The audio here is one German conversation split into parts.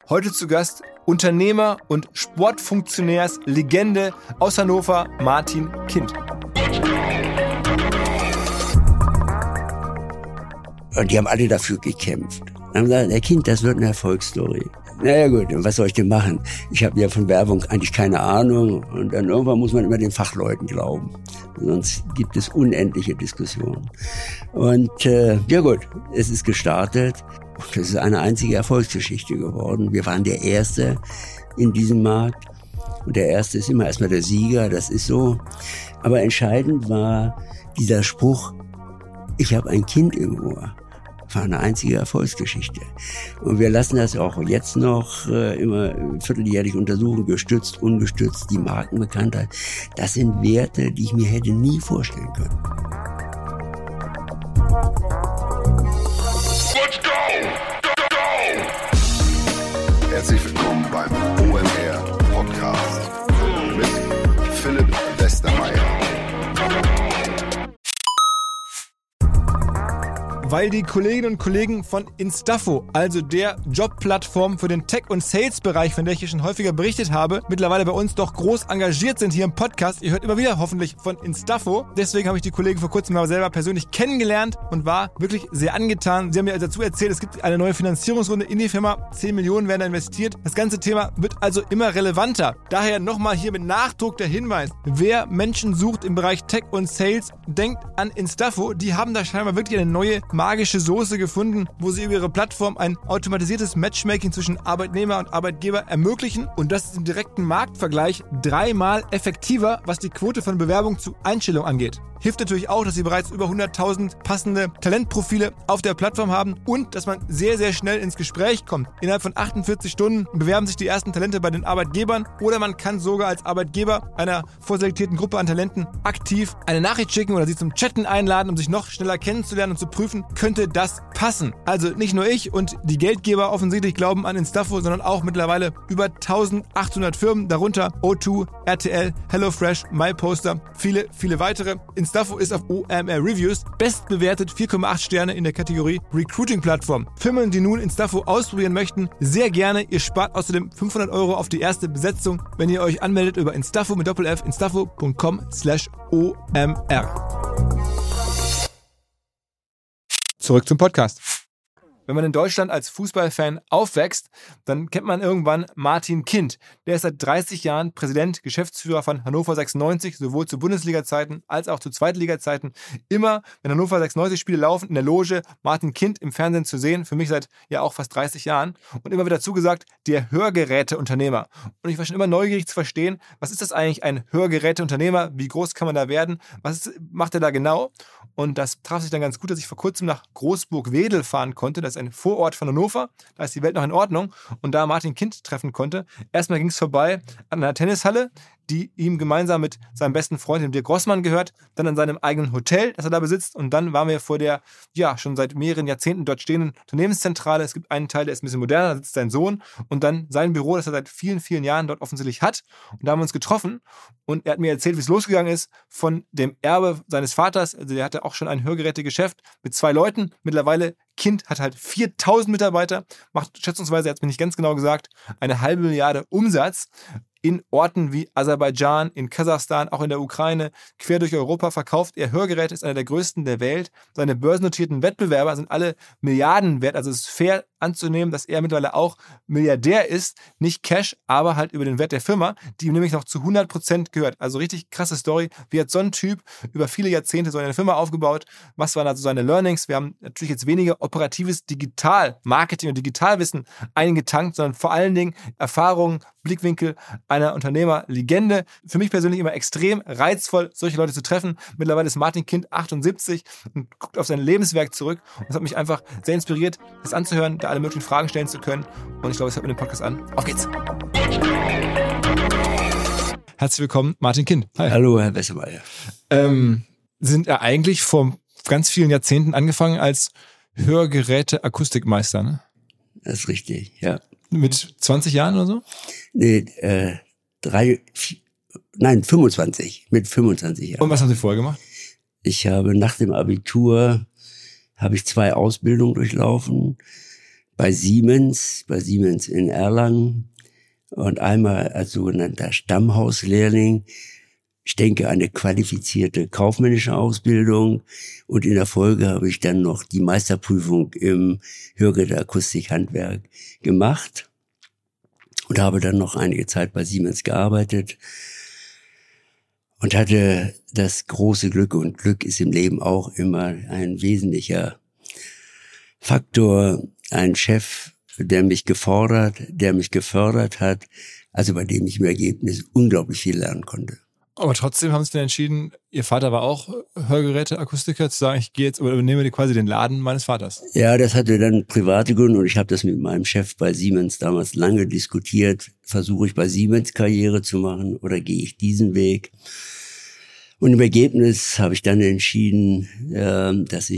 Heute zu Gast Unternehmer und Sportfunktionärslegende aus Hannover, Martin Kind. Und die haben alle dafür gekämpft. Dann haben gesagt, der Kind, das wird eine Erfolgsstory. Naja gut, und was soll ich denn machen? Ich habe ja von Werbung eigentlich keine Ahnung. Und dann irgendwann muss man immer den Fachleuten glauben. Sonst gibt es unendliche Diskussionen. Und ja gut, es ist gestartet. Und es ist eine einzige Erfolgsgeschichte geworden. Wir waren der Erste in diesem Markt. Und der Erste ist immer erstmal der Sieger, das ist so. Aber entscheidend war dieser Spruch, ich habe ein Kind im Ohr. War eine einzige Erfolgsgeschichte. Und wir lassen das auch jetzt noch immer vierteljährlich untersuchen, gestützt, ungestützt, die Markenbekanntheit. Das sind Werte, die ich mir hätte nie vorstellen können. Let's go! Herzlich willkommen beim OMR Podcast mit Philipp Westermeier. Weil die Kolleginnen und Kollegen von Instafo, also der Jobplattform für den Tech- und Sales-Bereich, von der ich hier schon häufiger berichtet habe, mittlerweile bei uns doch groß engagiert sind hier im Podcast. Ihr hört immer wieder hoffentlich von Instafo. Deswegen habe ich die Kollegen vor kurzem mal selber persönlich kennengelernt und war wirklich sehr angetan. Sie haben mir dazu erzählt, es gibt eine neue Finanzierungsrunde in die Firma. 10 Millionen werden da investiert. Das ganze Thema wird also immer relevanter. Daher nochmal hier mit Nachdruck der Hinweis, wer Menschen sucht im Bereich Tech und Sales, denkt an Instafo. Die haben da scheinbar wirklich eine neue magische Soße gefunden, wo sie über ihre Plattform ein automatisiertes Matchmaking zwischen Arbeitnehmer und Arbeitgeber ermöglichen, und das ist im direkten Marktvergleich 3-mal effektiver, was die Quote von Bewerbung zu Einstellung angeht. Hilft natürlich auch, dass sie bereits über 100.000 passende Talentprofile auf der Plattform haben und dass man sehr, sehr schnell ins Gespräch kommt. Innerhalb von 48 Stunden bewerben sich die ersten Talente bei den Arbeitgebern, oder man kann sogar als Arbeitgeber einer vorselektierten Gruppe an Talenten aktiv eine Nachricht schicken oder sie zum Chatten einladen, um sich noch schneller kennenzulernen und zu prüfen, könnte das passen. Also nicht nur ich und die Geldgeber offensichtlich glauben an Instafo, sondern auch mittlerweile über 1.800 Firmen, darunter O2, RTL, HelloFresh, MyPoster, viele, viele weitere. Instafo ist auf OMR Reviews bestbewertet, 4,8 Sterne in der Kategorie Recruiting-Plattform. Firmen, die nun Instafo ausprobieren möchten, sehr gerne. Ihr spart außerdem 500 € auf die erste Besetzung, wenn ihr euch anmeldet über Instafo mit Doppel-F, instafo.com/OMR. Zurück zum Podcast. Wenn man in Deutschland als Fußballfan aufwächst, dann kennt man irgendwann Martin Kind. Der ist seit 30 Jahren Präsident, Geschäftsführer von Hannover 96, sowohl zu Bundesliga-Zeiten als auch zu Zweitliga-Zeiten. Immer, wenn Hannover 96 Spiele laufen, in der Loge Martin Kind im Fernsehen zu sehen. Für mich seit ja auch fast 30 Jahren. Und immer wieder zugesagt, der Hörgeräteunternehmer. Und ich war schon immer neugierig zu verstehen, was ist das eigentlich, ein Hörgeräteunternehmer? Wie groß kann man da werden? Macht er da genau? Und das traf sich dann ganz gut, dass ich vor kurzem nach Großburg-Wedel fahren konnte. Das ist ein Vorort von Hannover. Da ist die Welt noch in Ordnung. Und da Martin Kind treffen konnte. Erstmal ging es vorbei an einer Tennishalle, die ihm gemeinsam mit seinem besten Freund, dem Dirk Grossmann, gehört. Dann an seinem eigenen Hotel, das er da besitzt. Und dann waren wir vor der, ja, schon seit mehreren Jahrzehnten dort stehenden Unternehmenszentrale. Es gibt einen Teil, der ist ein bisschen moderner, da sitzt sein Sohn. Und dann sein Büro, das er seit vielen, vielen Jahren dort offensichtlich hat. Und da haben wir uns getroffen. Und er hat mir erzählt, wie es losgegangen ist von dem Erbe seines Vaters. Also der hatte auch schon ein Hörgerätegeschäft mit 2 Leuten. Mittlerweile Kind hat halt 4.000 Mitarbeiter, macht schätzungsweise, er hat es mir nicht ganz genau gesagt, 1,5 Milliarde Umsatz in Orten wie Aserbaidschan, in Kasachstan, auch in der Ukraine, quer durch Europa verkauft er Hörgeräte, ist einer der größten der Welt. Seine börsennotierten Wettbewerber sind alle Milliarden wert, also es ist fair anzunehmen, dass er mittlerweile auch Milliardär ist, nicht Cash, aber halt über den Wert der Firma, die ihm nämlich noch zu 100% gehört. Also richtig krasse Story. Wie hat so ein Typ über viele Jahrzehnte so eine Firma aufgebaut? Was waren also seine Learnings? Wir haben natürlich jetzt weniger operatives Digital-Marketing und Digitalwissen eingetankt, sondern vor allen Dingen Erfahrungen, Blickwinkel einer Unternehmerlegende. Für mich persönlich immer extrem reizvoll, solche Leute zu treffen. Mittlerweile ist Martin Kind 78 und guckt auf sein Lebenswerk zurück. Und es hat mich einfach sehr inspiriert, das anzuhören, da alle möglichen Fragen stellen zu können. Und ich glaube, es hört mit dem Podcast an. Auf geht's! Herzlich willkommen, Martin Kind. Hi. Hallo, Herr Westermeier. Sind ja eigentlich vor ganz vielen Jahrzehnten angefangen als Hörgeräte-Akustikmeister, ne? Das ist richtig, ja. Mit 20 Jahren oder so? Nee, 25. Mit 25 Jahren. Und was haben Sie vorher gemacht? Ich habe nach dem Abitur 2 Ausbildungen durchlaufen. bei Siemens in Erlangen und einmal als sogenannter Stammhauslehrling. Ich denke, eine qualifizierte kaufmännische Ausbildung und in der Folge habe ich dann noch die Meisterprüfung im Hörgeräteakustikhandwerk gemacht und habe dann noch einige Zeit bei Siemens gearbeitet und hatte das große Glück, und Glück ist im Leben auch immer ein wesentlicher Faktor, ein Chef, der mich gefordert, der mich gefördert hat, also bei dem ich im Ergebnis unglaublich viel lernen konnte. Aber trotzdem haben Sie dann entschieden, Ihr Vater war auch Hörgeräteakustiker, zu sagen, ich gehe jetzt oder übernehme quasi den Laden meines Vaters. Ja, das hatte dann private Gründe und ich habe das mit meinem Chef bei Siemens damals lange diskutiert. Versuche ich bei Siemens Karriere zu machen oder gehe ich diesen Weg? Und im Ergebnis habe ich dann entschieden, dass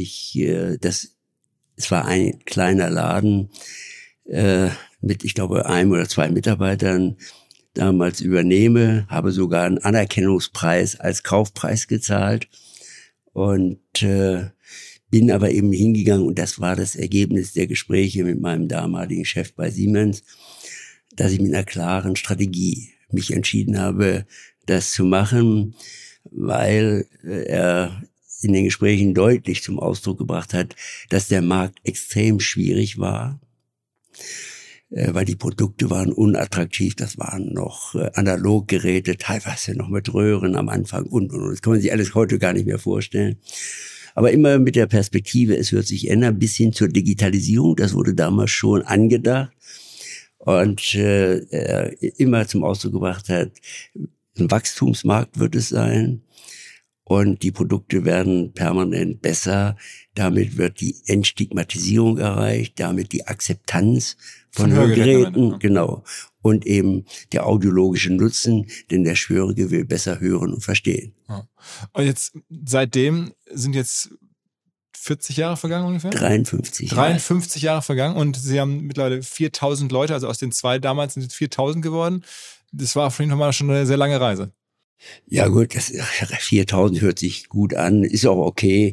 es war ein kleiner Laden mit, ich glaube, 1 oder 2 Mitarbeitern, damals übernehme, habe sogar einen Anerkennungspreis als Kaufpreis gezahlt und bin aber eben hingegangen, und das war das Ergebnis der Gespräche mit meinem damaligen Chef bei Siemens, dass ich mit einer klaren Strategie mich entschieden habe, das zu machen, weil er in den Gesprächen deutlich zum Ausdruck gebracht hat, dass der Markt extrem schwierig war, weil die Produkte waren unattraktiv, das waren noch Analoggeräte, teilweise noch mit Röhren am Anfang und. Das kann man sich alles heute gar nicht mehr vorstellen. Aber immer mit der Perspektive, es wird sich ändern, bis hin zur Digitalisierung, das wurde damals schon angedacht und immer zum Ausdruck gebracht hat, ein Wachstumsmarkt wird es sein. Und die Produkte werden permanent besser. Damit wird die Entstigmatisierung erreicht, damit die Akzeptanz von Hörgeräten, genau. Und eben der audiologische Nutzen, denn der Schwörige will besser hören und verstehen. Ja. Und jetzt, seitdem sind jetzt 40 Jahre vergangen ungefähr? 53 Jahre vergangen und Sie haben mittlerweile 4.000 Leute, also aus den 2 damals sind es 4.000 geworden. Das war auf jeden Fall schon eine sehr lange Reise. Ja gut, 4.000 hört sich gut an, ist auch okay.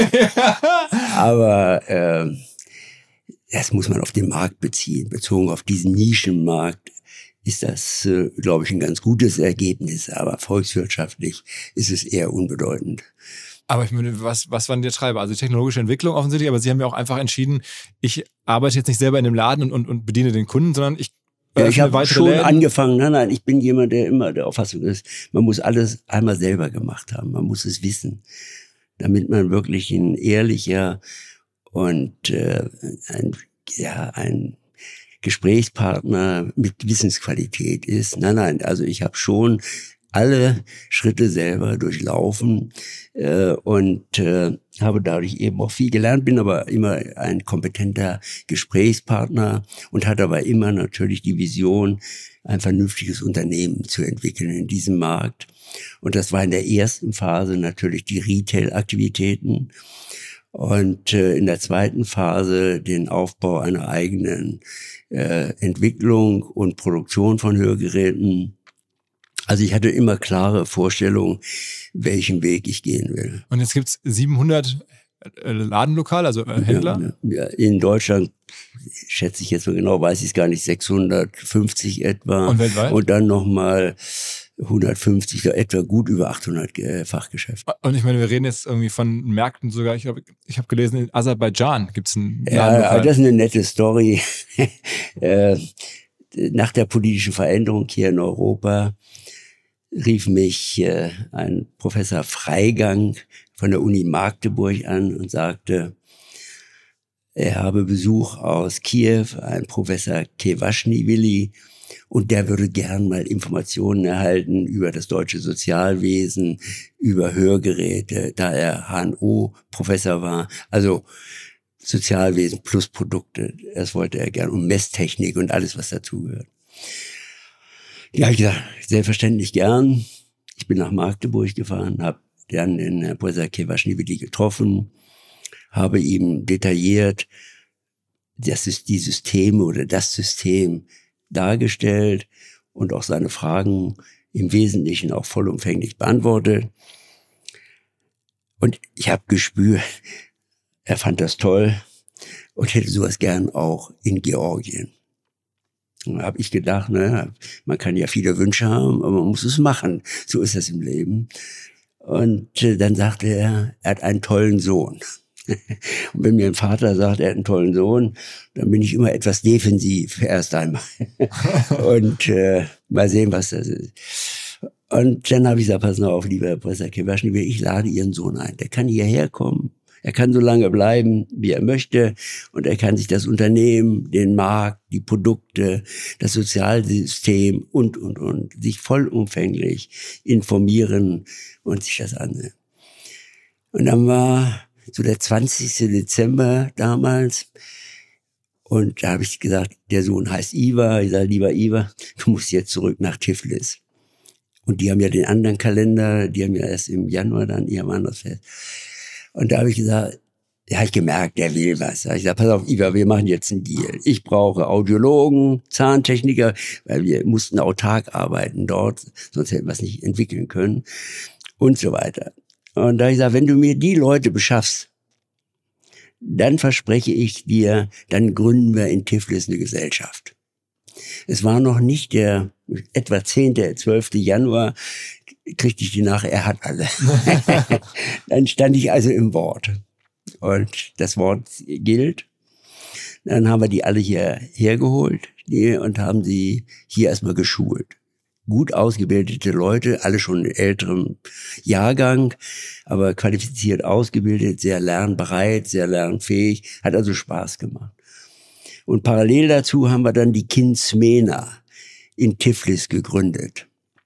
Aber das muss man auf den Markt beziehen. Bezogen auf diesen Nischenmarkt ist das, glaube ich, ein ganz gutes Ergebnis. Aber volkswirtschaftlich ist es eher unbedeutend. Aber ich meine, was waren die Treiber? Also technologische Entwicklung offensichtlich, aber Sie haben ja auch einfach entschieden, ich arbeite jetzt nicht selber in dem Laden und bediene den Kunden, sondern ich habe schon angefangen. Nein, ich bin jemand, der immer der Auffassung ist, man muss alles einmal selber gemacht haben. Man muss es wissen, damit man wirklich ein ehrlicher und ein Gesprächspartner mit Wissensqualität ist. Nein, also ich habe schon alle Schritte selber durchlaufen und habe dadurch eben auch viel gelernt, bin aber immer ein kompetenter Gesprächspartner und hatte aber immer natürlich die Vision, ein vernünftiges Unternehmen zu entwickeln in diesem Markt. Und das war in der ersten Phase natürlich die Retail-Aktivitäten und in der zweiten Phase den Aufbau einer eigenen Entwicklung und Produktion von Hörgeräten. Also ich hatte immer klare Vorstellungen, welchen Weg ich gehen will. Und jetzt gibt's 700 Ladenlokale, also Händler? Ja, in Deutschland, schätze ich jetzt mal genau, weiß ich es gar nicht, 650 etwa. Und weltweit? Und dann nochmal 150, etwa gut über 800 Fachgeschäfte. Und ich meine, wir reden jetzt irgendwie von Märkten sogar, ich habe gelesen, in Aserbaidschan gibt's einen Ladenlokal. Ja, das ist eine nette Story. Nach der politischen Veränderung hier in Europa rief mich ein Professor Freigang von der Uni Magdeburg an und sagte, er habe Besuch aus Kiew, ein Professor Kewaschniwili, und der würde gern mal Informationen erhalten über das deutsche Sozialwesen, über Hörgeräte, da er HNO-Professor war. Also Sozialwesen plus Produkte, das wollte er gern, und Messtechnik und alles, was dazugehört. Ja, ich gesagt, selbstverständlich gern. Ich bin nach Magdeburg gefahren, habe dann den Professor Kewaschniwili getroffen, habe ihm detailliert das System dargestellt und auch seine Fragen im Wesentlichen auch vollumfänglich beantwortet. Und ich habe gespürt, er fand das toll und hätte sowas gern auch in Georgien. Da habe ich gedacht, man kann ja viele Wünsche haben, aber man muss es machen. So ist das im Leben. Und dann sagte er hat einen tollen Sohn. Und wenn mir ein Vater sagt, er hat einen tollen Sohn, dann bin ich immer etwas defensiv erst einmal. Und mal sehen, was das ist. Und dann habe ich gesagt, pass auf, lieber Professor Kevaschny, ich lade Ihren Sohn ein. Der kann hierher kommen. Er kann so lange bleiben, wie er möchte, und er kann sich das Unternehmen, den Markt, die Produkte, das Sozialsystem und sich vollumfänglich informieren und sich das ansehen. Und dann war so der 20. Dezember damals, und da habe ich gesagt, der Sohn heißt Ivar. Ich sage, lieber Ivar, du musst jetzt zurück nach Tiflis. Und die haben ja den anderen Kalender, die haben ja erst im Januar dann ihr anderes Fest. Und da habe ich gesagt, habe ich gemerkt, der will was. Da habe ich gesagt, pass auf, Ivar, wir machen jetzt einen Deal. Ich brauche Audiologen, Zahntechniker, weil wir mussten autark arbeiten dort, sonst hätten wir es nicht entwickeln können und so weiter. Und da habe ich gesagt, wenn du mir die Leute beschaffst, dann verspreche ich dir, dann gründen wir in Tiflis eine Gesellschaft. Es war noch nicht der etwa 10., 12. Januar, kriegte ich die Nachricht, er hat alle. Dann stand ich also im Wort. Und das Wort gilt. Dann haben wir die alle hierher geholt und haben sie hier erstmal geschult. Gut ausgebildete Leute, alle schon in älterem Jahrgang, aber qualifiziert ausgebildet, sehr lernbereit, sehr lernfähig, hat also Spaß gemacht. Und parallel dazu haben wir dann die Kinsmena in Tiflis gegründet.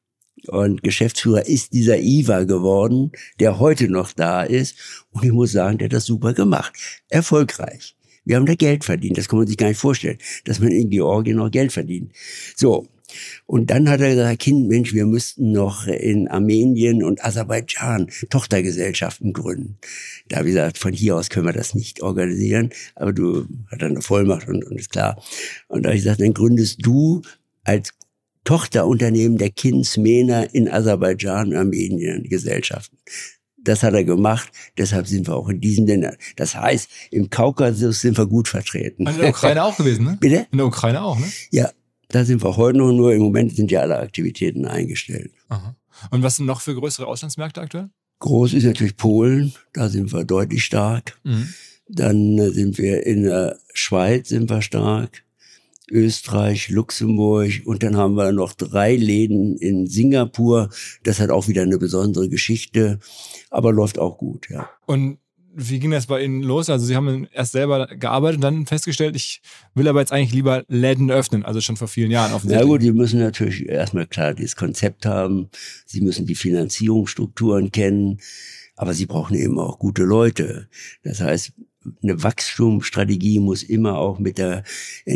Und Geschäftsführer ist dieser Ivar geworden, der heute noch da ist. Und ich muss sagen, der hat das super gemacht. Erfolgreich. Wir haben da Geld verdient. Das kann man sich gar nicht vorstellen, dass man in Georgien noch Geld verdient. So. Und dann hat er gesagt, Kind, Mensch, wir müssten noch in Armenien und Aserbaidschan Tochtergesellschaften gründen. Da habe ich gesagt, von hier aus können wir das nicht organisieren. Aber du hast dann eine Vollmacht und ist klar. Und da habe ich gesagt, dann gründest du als Tochterunternehmen der Kinsmena in Aserbaidschan und Armenien Gesellschaften. Das hat er gemacht, deshalb sind wir auch in diesen Ländern. Das heißt, im Kaukasus sind wir gut vertreten. In der Ukraine auch gewesen, ne? Bitte? In der Ukraine auch, ne? Ja, da sind wir heute noch, nur im Moment sind ja alle Aktivitäten eingestellt. Aha. Und was sind noch für größere Auslandsmärkte aktuell? Groß ist natürlich Polen, da sind wir deutlich stark. Mhm. Dann sind wir in der Schweiz sind wir stark. Österreich, Luxemburg, und dann haben wir noch 3 Läden in Singapur. Das hat auch wieder eine besondere Geschichte, aber läuft auch gut, ja. Und wie ging das bei Ihnen los? Also Sie haben erst selber gearbeitet und dann festgestellt, ich will aber jetzt eigentlich lieber Läden öffnen, also schon vor vielen Jahren offensichtlich. Na gut, die müssen natürlich erstmal klar das Konzept haben, sie müssen die Finanzierungsstrukturen kennen, aber sie brauchen eben auch gute Leute. Das heißt, eine Wachstumsstrategie muss immer auch mit der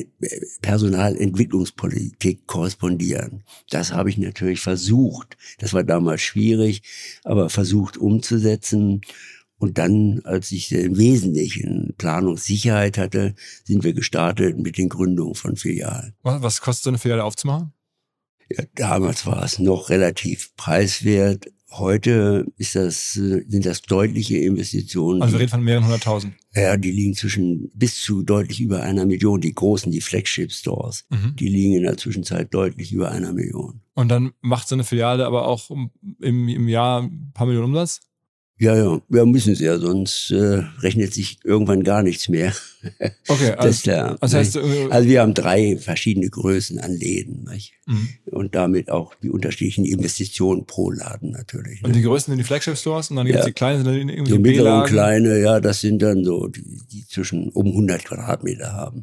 Personalentwicklungspolitik korrespondieren. Das habe ich natürlich versucht. Das war damals schwierig, aber versucht umzusetzen. Und dann, als ich im Wesentlichen Planungssicherheit hatte, sind wir gestartet mit den Gründungen von Filialen. Was kostet so eine Filiale aufzumachen? Ja, damals war es noch relativ preiswert. Heute sind das deutliche Investitionen. Also wir reden von mehreren 100.000. Ja, die liegen bis zu deutlich über 1 Million. Die großen, die Flagship-Stores, die liegen in der Zwischenzeit deutlich über 1 Million. Und dann macht so eine Filiale aber auch im Jahr ein paar Millionen Umsatz? Ja, wir müssen es ja, sonst rechnet sich irgendwann gar nichts mehr. Okay, also wir haben 3 verschiedene Größen an Läden, nicht? Und damit auch die unterschiedlichen Investitionen pro Laden natürlich. Und die größten sind die Flagship-Stores und dann gibt es die kleinen, sind dann irgendwie die mittleren kleine, ja, das sind dann so, die zwischen 100 Quadratmeter haben.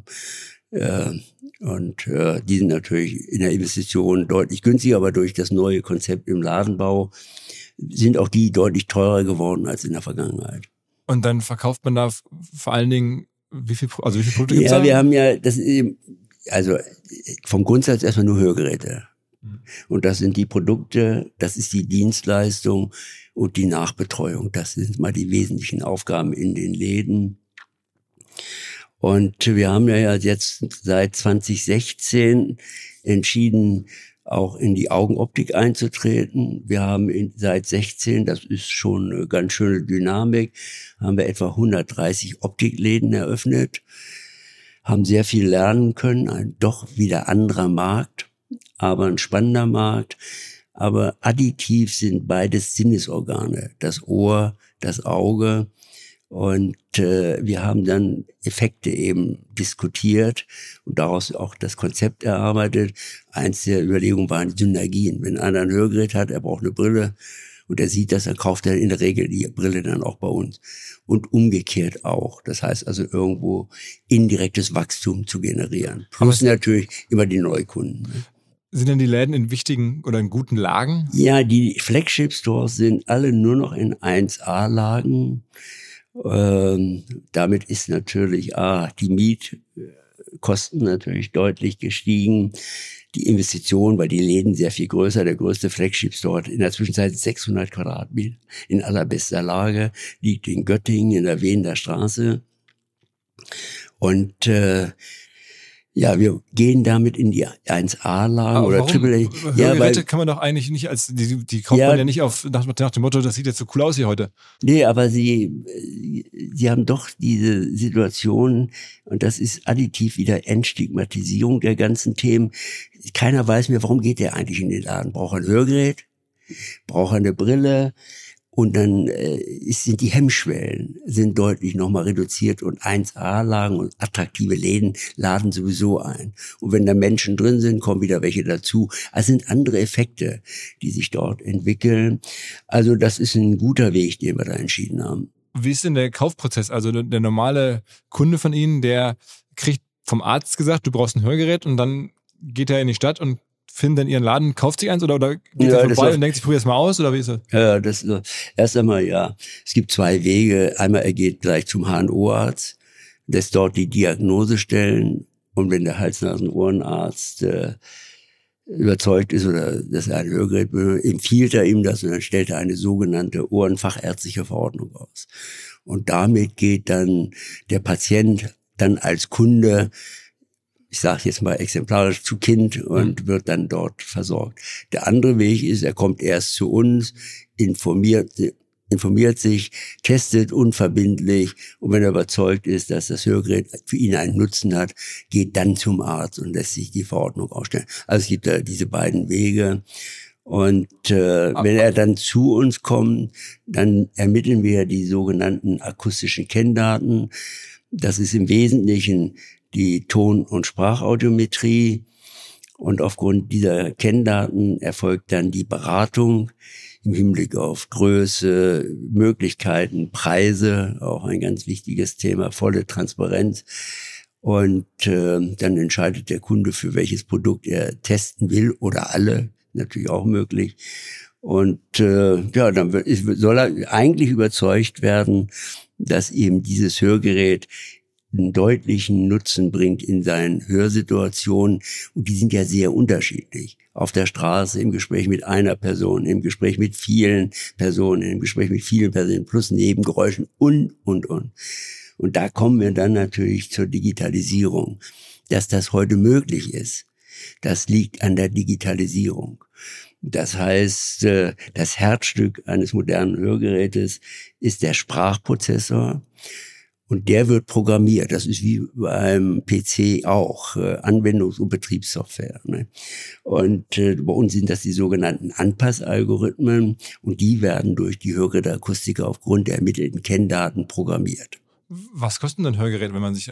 Und die sind natürlich in der Investition deutlich günstiger, aber durch das neue Konzept im Ladenbau sind auch die deutlich teurer geworden als in der Vergangenheit. Und dann verkauft man da vor allen Dingen wie viel Produkte gibt es da? Ja, wir haben ja, also vom Grundsatz erstmal nur Hörgeräte. Und das sind die Produkte, das ist die Dienstleistung und die Nachbetreuung. Das sind mal die wesentlichen Aufgaben in den Läden. Und wir haben ja jetzt seit 2016 entschieden, auch in die Augenoptik einzutreten. Wir haben seit 16, das ist schon eine ganz schöne Dynamik, haben wir etwa 130 Optikläden eröffnet. haben sehr viel lernen können, ein doch wieder anderer Markt, aber ein spannender Markt. Aber additiv sind beides Sinnesorgane, das Ohr, das Auge. Und wir haben dann Effekte eben diskutiert und daraus auch das Konzept erarbeitet. Eins der Überlegungen waren Synergien. Wenn einer ein Hörgerät hat, er braucht eine Brille und er sieht das, dann kauft er in der Regel die Brille dann auch bei uns. Und umgekehrt auch. Das heißt also irgendwo indirektes Wachstum zu generieren. Plus natürlich immer die Neukunden. Ne? Sind denn die Läden in wichtigen oder in guten Lagen? Ja, die Flagship-Stores sind alle nur noch in 1A-Lagen. Damit ist natürlich die Mietkosten natürlich deutlich gestiegen. Die Investition, weil die Läden sehr viel größer, der größte Flagship-Store hat in der Zwischenzeit 600 Quadratmeter in allerbester Lage, liegt in Göttingen in der Wiener Straße. Und ja, wir gehen damit in die 1A-Lagen oder AAA. Hörgeräte kann man doch eigentlich nicht als, die kauft man ja nicht nach dem Motto, das sieht jetzt so cool aus hier heute. Nee, aber sie haben doch diese Situation, und das ist additiv wieder Entstigmatisierung der ganzen Themen. Keiner weiß mehr, warum geht der eigentlich in den Laden? Braucht er ein Hörgerät? Braucht er eine Brille? Und dann sind die Hemmschwellen sind deutlich nochmal reduziert und 1A-Lagen und attraktive Läden laden sowieso ein. Und wenn da Menschen drin sind, kommen wieder welche dazu. Also sind andere Effekte, die sich dort entwickeln. Also das ist ein guter Weg, den wir da entschieden haben. Wie ist denn der Kaufprozess? Also der normale Kunde von Ihnen, der kriegt vom Arzt gesagt, du brauchst ein Hörgerät und dann geht er in die Stadt und findet dann Ihren Laden, kauft sich eins oder geht er vorbei und denkt, ich probiere es mal aus oder wie ist das? Ja, das erst einmal ja. Es gibt zwei Wege. Einmal er geht gleich zum HNO-Arzt, lässt dort die Diagnose stellen und wenn der Hals-Nasen-Ohrenarzt überzeugt ist oder dass er ein Hörgerät benötigt, empfiehlt er ihm das und dann stellt er eine sogenannte ohrenfachärztliche Verordnung aus. Und damit geht dann der Patient dann als Kunde, ich sage jetzt mal exemplarisch, zu Kind und wird dann dort versorgt. Der andere Weg ist, er kommt erst zu uns, informiert sich, testet unverbindlich und wenn er überzeugt ist, dass das Hörgerät für ihn einen Nutzen hat, geht dann zum Arzt und lässt sich die Verordnung ausstellen. Also es gibt da diese beiden Wege. Und wenn er dann zu uns kommt, dann ermitteln wir die sogenannten akustischen Kenndaten. Das ist im Wesentlichen die Ton- und Sprachaudiometrie. Und aufgrund dieser Kenndaten erfolgt dann die Beratung im Hinblick auf Größe, Möglichkeiten, Preise, auch ein ganz wichtiges Thema, volle Transparenz. Und dann entscheidet der Kunde, für welches Produkt er testen will oder alle, natürlich auch möglich. Und dann soll er eigentlich überzeugt werden, dass eben dieses Hörgerät einen deutlichen Nutzen bringt in seinen Hörsituationen. Und die sind ja sehr unterschiedlich. Auf der Straße, im Gespräch mit einer Person, im Gespräch mit vielen Personen, im Gespräch mit vielen Personen, plus Nebengeräuschen und. Und da kommen wir dann natürlich zur Digitalisierung. Dass das heute möglich ist, das liegt an der Digitalisierung. Das heißt, das Herzstück eines modernen Hörgerätes ist der Sprachprozessor. Und der wird programmiert. Das ist wie beim PC auch, Anwendungs- und Betriebssoftware. Ne? Und bei uns sind das die sogenannten Anpassalgorithmen und die werden durch die Hörgeräteakustiker aufgrund der ermittelten Kenndaten programmiert. Was kostet denn ein Hörgerät, wenn man sich...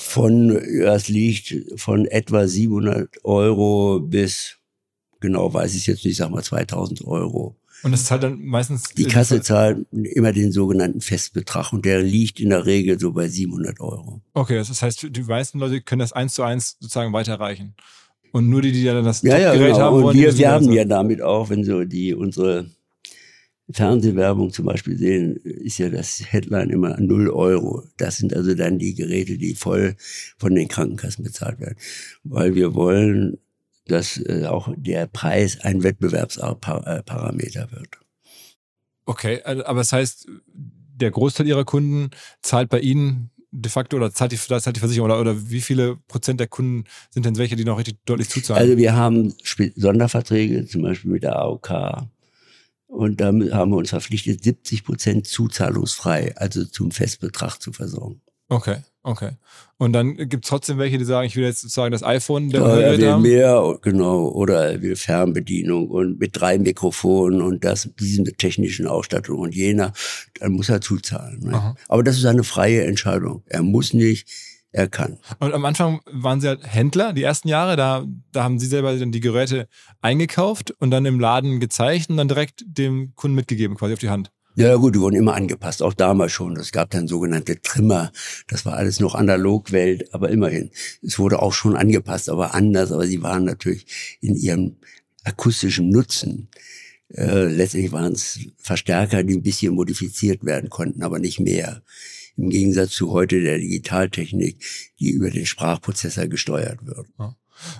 Es liegt von etwa 700 € bis, genau weiß ich es jetzt nicht, sag mal 2000 €. Und das zahlt dann meistens... Die Kasse zahlt immer den sogenannten Festbetrag und der liegt in der Regel so bei 700 €. Okay, das heißt, die meisten Leute können das 1:1 sozusagen weiterreichen. Und nur die dann das Top-Gerät genau. haben wollen... Und wir werben ja damit auch, wenn so unsere Fernsehwerbung zum Beispiel sehen, ist ja das Headline immer 0 €. Das sind also dann die Geräte, die voll von den Krankenkassen bezahlt werden. Weil wir wollen, dass auch der Preis ein Wettbewerbsparameter wird. Okay, aber das heißt, der Großteil Ihrer Kunden zahlt bei Ihnen de facto oder zahlt die Versicherung oder wie viele Prozent der Kunden sind denn welche, die noch richtig deutlich zuzahlen? Also wir haben Sonderverträge, zum Beispiel mit der AOK. Und damit haben wir uns verpflichtet, 70% zuzahlungsfrei, also zum Festbetrag zu versorgen. Okay. Okay. Und dann gibt es trotzdem welche, die sagen, ich will jetzt sozusagen das iPhone der er will haben. mehr, genau, oder er will Fernbedienung und mit 3 Mikrofonen und diese technischen Ausstattung und jener, dann muss er zuzahlen. Ne? Aber das ist eine freie Entscheidung. Er muss nicht, er kann. Und am Anfang waren Sie halt Händler, die ersten Jahre, da haben Sie selber dann die Geräte eingekauft und dann im Laden gezeigt und dann direkt dem Kunden mitgegeben, quasi auf die Hand. Ja gut, die wurden immer angepasst, auch damals schon. Es gab dann sogenannte Trimmer. Das war alles noch Analogwelt, aber immerhin. Es wurde auch schon angepasst, aber anders. Aber sie waren natürlich in ihrem akustischen Nutzen. Letztlich waren es Verstärker, die ein bisschen modifiziert werden konnten, aber nicht mehr. Im Gegensatz zu heute der Digitaltechnik, die über den Sprachprozessor gesteuert wird. Ja.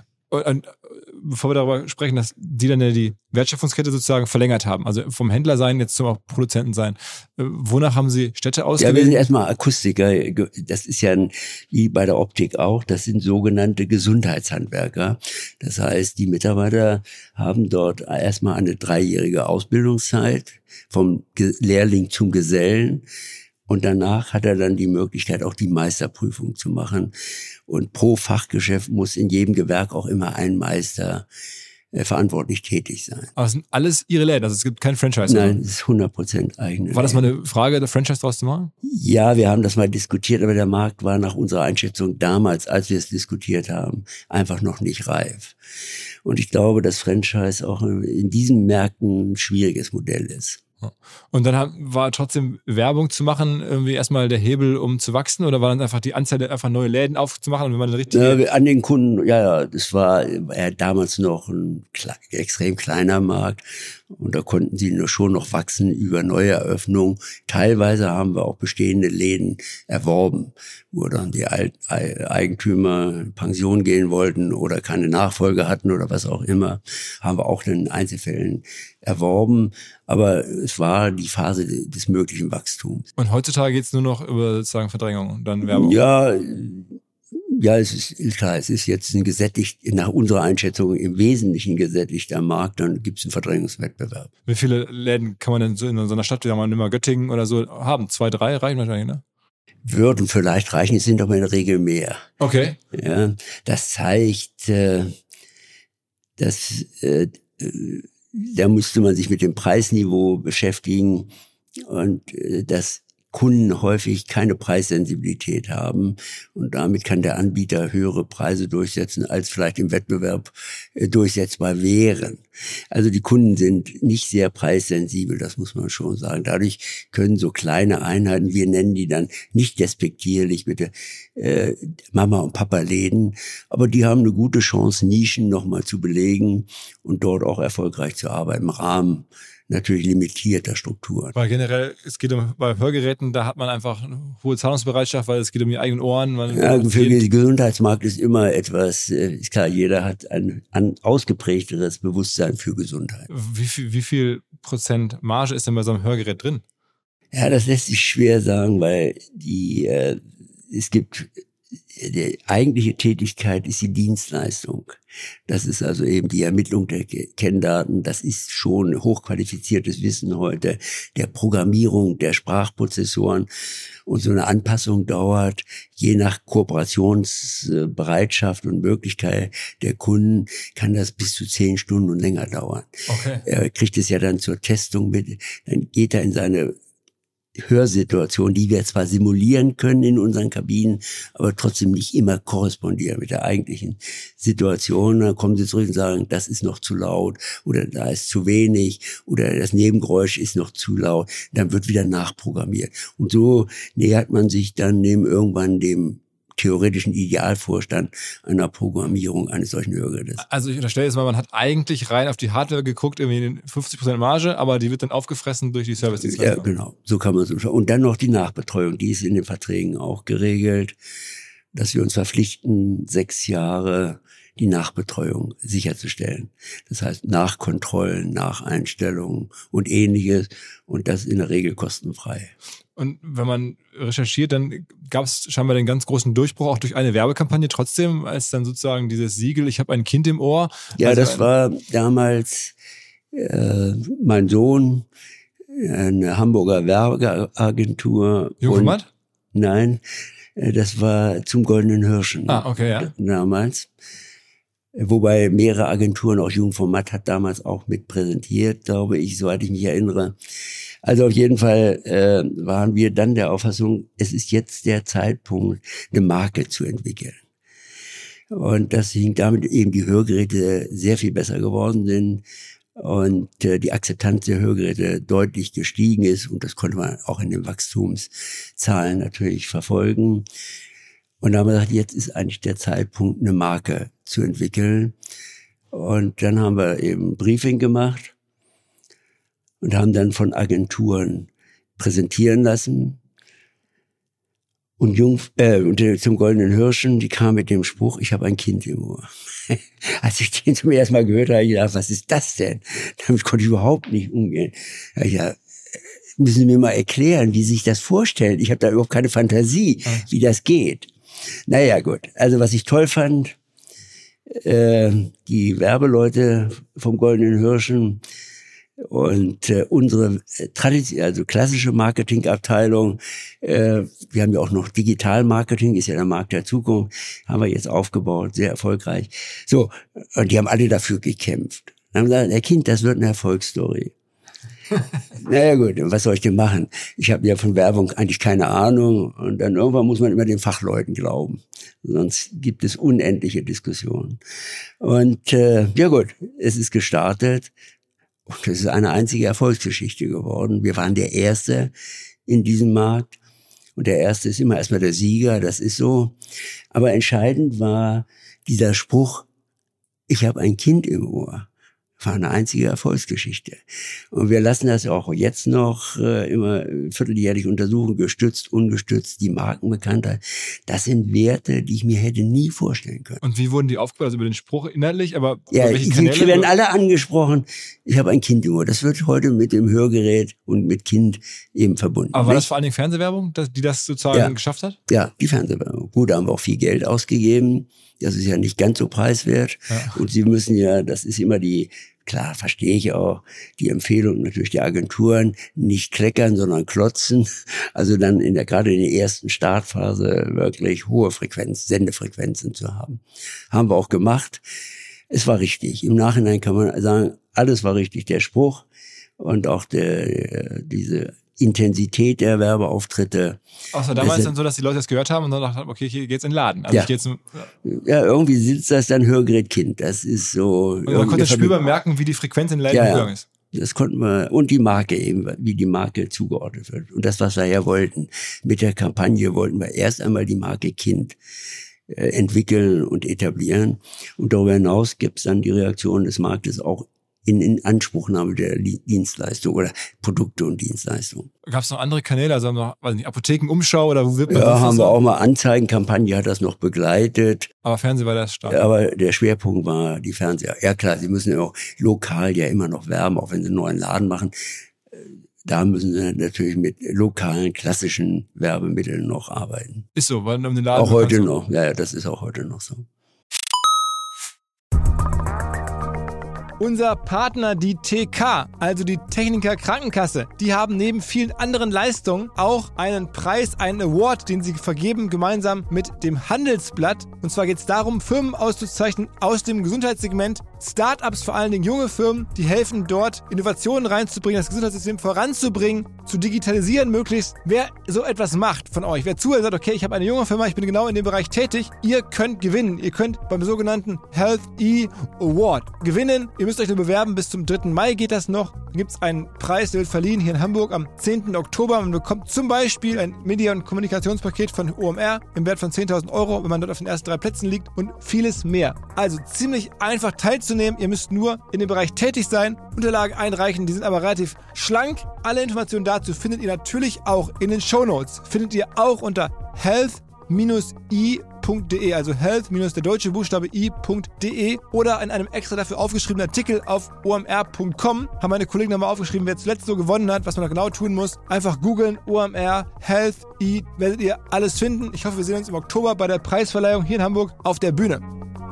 Und bevor wir darüber sprechen, dass die dann ja die Wertschöpfungskette sozusagen verlängert haben, also vom Händler sein jetzt zum auch Produzenten sein, wonach haben Sie Städte ausgewählt? Ja, wir sind erstmal Akustiker, das ist ja wie bei der Optik auch, das sind sogenannte Gesundheitshandwerker. Das heißt, die Mitarbeiter haben dort erstmal eine 3-jährige Ausbildungszeit, vom Lehrling zum Gesellen. Und danach hat er dann die Möglichkeit, auch die Meisterprüfung zu machen. Und pro Fachgeschäft muss in jedem Gewerk auch immer ein Meister verantwortlich tätig sein. Aber es sind alles Ihre Läden, also es gibt kein Franchise? Nein, es ist 100% eigene. War das mal eine Frage, der Franchise draus zu machen? Ja, wir haben das mal diskutiert, aber der Markt war nach unserer Einschätzung damals, als wir es diskutiert haben, einfach noch nicht reif. Und ich glaube, dass Franchise auch in diesen Märkten ein schwieriges Modell ist. Und dann war trotzdem Werbung zu machen irgendwie erstmal der Hebel, um zu wachsen, oder war dann einfach die Anzahl, einfach neue Läden aufzumachen und wenn man eine richtige... An den Kunden, ja, das war damals noch ein extrem kleiner Markt und da konnten sie schon noch wachsen über neue Eröffnungen. Teilweise haben wir auch bestehende Läden erworben, wo dann die Eigentümer in Pension gehen wollten oder keine Nachfolge hatten oder was auch immer, haben wir auch in Einzelfällen erworben, aber es war die Phase des möglichen Wachstums. Und heutzutage geht es nur noch über sozusagen Verdrängung und dann Werbung? Ja, es ist klar, es ist jetzt nach unserer Einschätzung im Wesentlichen gesättigter Markt, dann gibt es einen Verdrängungswettbewerb. Wie viele Läden kann man denn so in so einer Stadt, wie man immer Göttingen oder so haben? 2, 3 reichen wahrscheinlich, ne? Würden vielleicht reichen, es sind aber in der Regel mehr. Okay. Ja, das zeigt, dass da musste man sich mit dem Preisniveau beschäftigen und dass Kunden häufig keine Preissensibilität haben und damit kann der Anbieter höhere Preise durchsetzen, als vielleicht im Wettbewerb durchsetzbar wären. Also die Kunden sind nicht sehr preissensibel, das muss man schon sagen. Dadurch können so kleine Einheiten, wir nennen die dann nicht despektierlich, bitte Mama- und Papa-Läden, aber die haben eine gute Chance, Nischen nochmal zu belegen und dort auch erfolgreich zu arbeiten im Rahmen natürlich limitierter Strukturen. Weil generell, es geht bei Hörgeräten, da hat man einfach eine hohe Zahlungsbereitschaft, weil es geht um die eigenen Ohren. Ja, für den Gesundheitsmarkt ist immer etwas, ist klar, jeder hat ein ausgeprägteres Bewusstsein für Gesundheit. Wie viel Prozent Marge ist denn bei so einem Hörgerät drin? Ja, das lässt sich schwer sagen, weil die eigentliche Tätigkeit ist die Dienstleistung. Das ist also eben die Ermittlung der Kenndaten. Das ist schon hochqualifiziertes Wissen heute, der Programmierung der Sprachprozessoren. Und so eine Anpassung dauert, je nach Kooperationsbereitschaft und Möglichkeit der Kunden, kann das bis zu 10 Stunden und länger dauern. Okay. Er kriegt es ja dann zur Testung mit, dann geht er in seine Hörsituation, die wir zwar simulieren können in unseren Kabinen, aber trotzdem nicht immer korrespondieren mit der eigentlichen Situation. Dann kommen sie zurück und sagen, das ist noch zu laut oder da ist zu wenig oder das Nebengeräusch ist noch zu laut. Dann wird wieder nachprogrammiert. Und so nähert man sich dann irgendwann dem theoretischen Idealvorstand einer Programmierung eines solchen Hörgerätes. Also ich unterstelle jetzt mal, man hat eigentlich rein auf die Hardware geguckt, irgendwie 50% Marge, aber die wird dann aufgefressen durch die Service-Dienstleistung. Ja, genau. So kann man es umschauen. Und dann noch die Nachbetreuung, die ist in den Verträgen auch geregelt, dass wir uns verpflichten, 6 Jahre die Nachbetreuung sicherzustellen. Das heißt Nachkontrollen, Nacheinstellungen und Ähnliches und das in der Regel kostenfrei. Und wenn man recherchiert, dann gab es scheinbar den ganz großen Durchbruch auch durch eine Werbekampagne trotzdem, als dann sozusagen dieses Siegel, ich habe ein Kind im Ohr. Ja, also das war damals mein Sohn, eine Hamburger Werbeagentur. Jungformat? Nein, Das war zum Goldenen Hirschen. Okay, ja. Damals. Wobei mehrere Agenturen, auch Jugendformat hat damals auch mit präsentiert, glaube ich, soweit ich mich erinnere. Also auf jeden Fall waren wir dann der Auffassung, es ist jetzt der Zeitpunkt, eine Marke zu entwickeln. Und das hing damit eben die Hörgeräte sehr viel besser geworden sind und die Akzeptanz der Hörgeräte deutlich gestiegen ist. Und das konnte man auch in den Wachstumszahlen natürlich verfolgen. Und da haben wir gesagt, jetzt ist eigentlich der Zeitpunkt, eine Marke zu entwickeln. Und dann haben wir eben ein Briefing gemacht und haben dann von Agenturen präsentieren lassen. Und zum Goldenen Hirschen, die kam mit dem Spruch, ich habe ein Kind im Ohr. Als ich den zum ersten Mal gehört habe, habe ich gedacht, was ist das denn? Damit konnte ich überhaupt nicht umgehen. Ja, müssen Sie mir mal erklären, wie Sie sich das vorstellen. Ich habe da überhaupt keine Fantasie, wie das geht. Naja, gut. Also was ich toll fand, die Werbeleute vom Goldenen Hirschen und unsere also klassische Marketingabteilung, wir haben ja auch noch Digital-Marketing, ist ja der Markt der Zukunft, haben wir jetzt aufgebaut, sehr erfolgreich. So, und die haben alle dafür gekämpft. Dann haben gesagt, Kind, das wird eine Erfolgsstory. Naja gut, was soll ich denn machen? Ich habe ja von Werbung eigentlich keine Ahnung und dann irgendwann muss man immer den Fachleuten glauben. Sonst gibt es unendliche Diskussionen. Und ja gut, es ist gestartet und es ist eine einzige Erfolgsgeschichte geworden. Wir waren der Erste in diesem Markt und der Erste ist immer erstmal der Sieger, das ist so. Aber entscheidend war dieser Spruch, ich habe ein Kind im Ohr. War eine einzige Erfolgsgeschichte. Und wir lassen das auch jetzt noch immer vierteljährlich untersuchen, gestützt, ungestützt, die Markenbekanntheit. Das sind Werte, die ich mir hätte nie vorstellen können. Und wie wurden die aufgebaut? Also über den Spruch inhaltlich, aber ja, welche Kanäle? Die werden alle angesprochen. Ich habe ein Kind im Ohr. Das wird heute mit dem Hörgerät und mit Kind eben verbunden. Aber war das vor allen Dingen Fernsehwerbung, die das sozusagen geschafft hat? Ja, die Fernsehwerbung. Gut, da haben wir auch viel Geld ausgegeben. Das ist ja nicht ganz so preiswert. Ja. Und Sie müssen ja, das ist immer klar, verstehe ich auch, die Empfehlung natürlich der Agenturen, nicht kleckern, sondern klotzen. Also dann gerade in der ersten Startphase wirklich hohe Sendefrequenzen zu haben. Haben wir auch gemacht. Es war richtig. Im Nachhinein kann man sagen, alles war richtig. Der Spruch und auch diese Intensität der Werbeauftritte. Ach so, damals dann so, dass die Leute das gehört haben und dann dachten, okay, hier geht's in den Laden. Also ja, irgendwie sitzt das dann Hörgerätkind. Das ist so. Und man konnte spürbar merken, wie die Frequenz in den Läden höher ist. Das konnten wir. Und die Marke eben, wie die Marke zugeordnet wird. Und das, was wir ja wollten. Mit der Kampagne wollten wir erst einmal die Marke Kind entwickeln und etablieren. Und darüber hinaus gibt es dann die Reaktion des Marktes auch in Anspruchnahme der Dienstleistung oder Produkte und Dienstleistungen. Gab es noch andere Kanäle, also noch, weiß nicht, Apothekenumschau oder wo wird man Ja, haben wir auch mal Anzeigenkampagne, hat das noch begleitet. Aber Fernsehen war das stark. Aber der Schwerpunkt war die Fernseher. Ja klar, sie müssen ja auch lokal ja immer noch werben, auch wenn sie einen neuen Laden machen. Da müssen sie natürlich mit lokalen, klassischen Werbemitteln noch arbeiten. Ist so, weil um den Laden auch heute noch. Ja, das ist auch heute noch so. Unser Partner, die TK, also die Techniker Krankenkasse, die haben neben vielen anderen Leistungen auch einen Preis, einen Award, den sie vergeben, gemeinsam mit dem Handelsblatt. Und zwar geht es darum, Firmen auszuzeichnen aus dem Gesundheitssegment, Startups, vor allen Dingen junge Firmen, die helfen dort, Innovationen reinzubringen, das Gesundheitssystem voranzubringen, zu digitalisieren möglichst. Wer so etwas macht von euch, wer zuhört und sagt, okay, ich habe eine junge Firma, ich bin genau in dem Bereich tätig, ihr könnt gewinnen. Ihr könnt beim sogenannten Health E-Award gewinnen. Ihr müsst euch nur bewerben, bis zum 3. Mai geht das noch. Dann gibt es einen Preis, der wird verliehen hier in Hamburg am 10. Oktober. Man bekommt zum Beispiel ein Media- und Kommunikationspaket von OMR im Wert von 10.000 €, wenn man dort auf den ersten 3 Plätzen liegt und vieles mehr. Also ziemlich einfach teilzunehmen. Ihr müsst nur in dem Bereich tätig sein, Unterlagen einreichen, die sind aber relativ schlank. Alle Informationen dazu findet ihr natürlich auch in den Shownotes. Findet ihr auch unter health-i.de, also health- der deutsche Buchstabe i.de oder in einem extra dafür aufgeschriebenen Artikel auf omr.com haben meine Kollegen nochmal aufgeschrieben, wer zuletzt so gewonnen hat, was man da genau tun muss. Einfach googeln, OMR, Health, I, werdet ihr alles finden. Ich hoffe, wir sehen uns im Oktober bei der Preisverleihung hier in Hamburg auf der Bühne.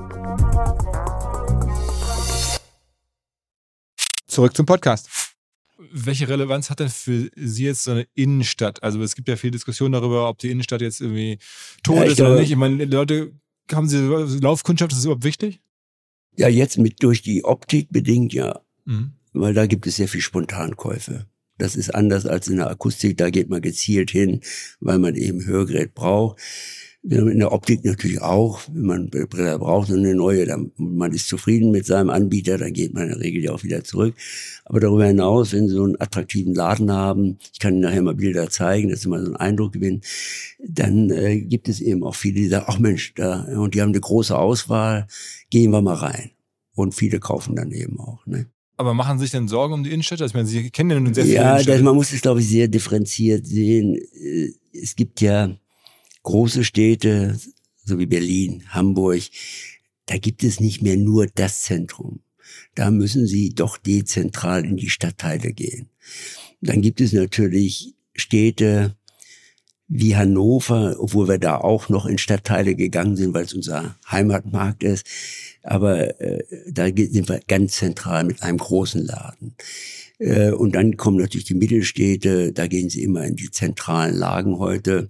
Zurück zum Podcast. Welche Relevanz hat denn für Sie jetzt so eine Innenstadt? Also es gibt ja viel Diskussion darüber, ob die Innenstadt jetzt irgendwie tot ist oder nicht. Ich meine, Leute, haben Sie Laufkundschaft, ist das überhaupt wichtig? Ja, jetzt durch die Optik bedingt, ja. Weil da gibt es sehr viel Spontankäufe. Das ist anders als in der Akustik, da geht man gezielt hin, weil man eben ein Hörgerät braucht. In der Optik natürlich auch, wenn man eine Brille braucht und eine neue, dann, man ist zufrieden mit seinem Anbieter, dann geht man in der Regel ja auch wieder zurück. Aber darüber hinaus, wenn Sie so einen attraktiven Laden haben, ich kann Ihnen nachher mal Bilder zeigen, dass Sie mal so einen Eindruck gewinnen, dann gibt es eben auch viele, die sagen, ach Mensch, und die haben eine große Auswahl, gehen wir mal rein. Und viele kaufen dann eben auch, ne? Aber machen Sie sich denn Sorgen um die Innenstädte? Ich meine, Sie kennen ja nun sehr viele Innenstädte. Ja, man muss es, glaube ich, sehr differenziert sehen. Es gibt ja große Städte, so wie Berlin, Hamburg, da gibt es nicht mehr nur das Zentrum. Da müssen Sie doch dezentral in die Stadtteile gehen. Dann gibt es natürlich Städte wie Hannover, obwohl wir da auch noch in Stadtteile gegangen sind, weil es unser Heimatmarkt ist. Aber da sind wir ganz zentral mit einem großen Laden. Und dann kommen natürlich die Mittelstädte, da gehen Sie immer in die zentralen Lagen heute.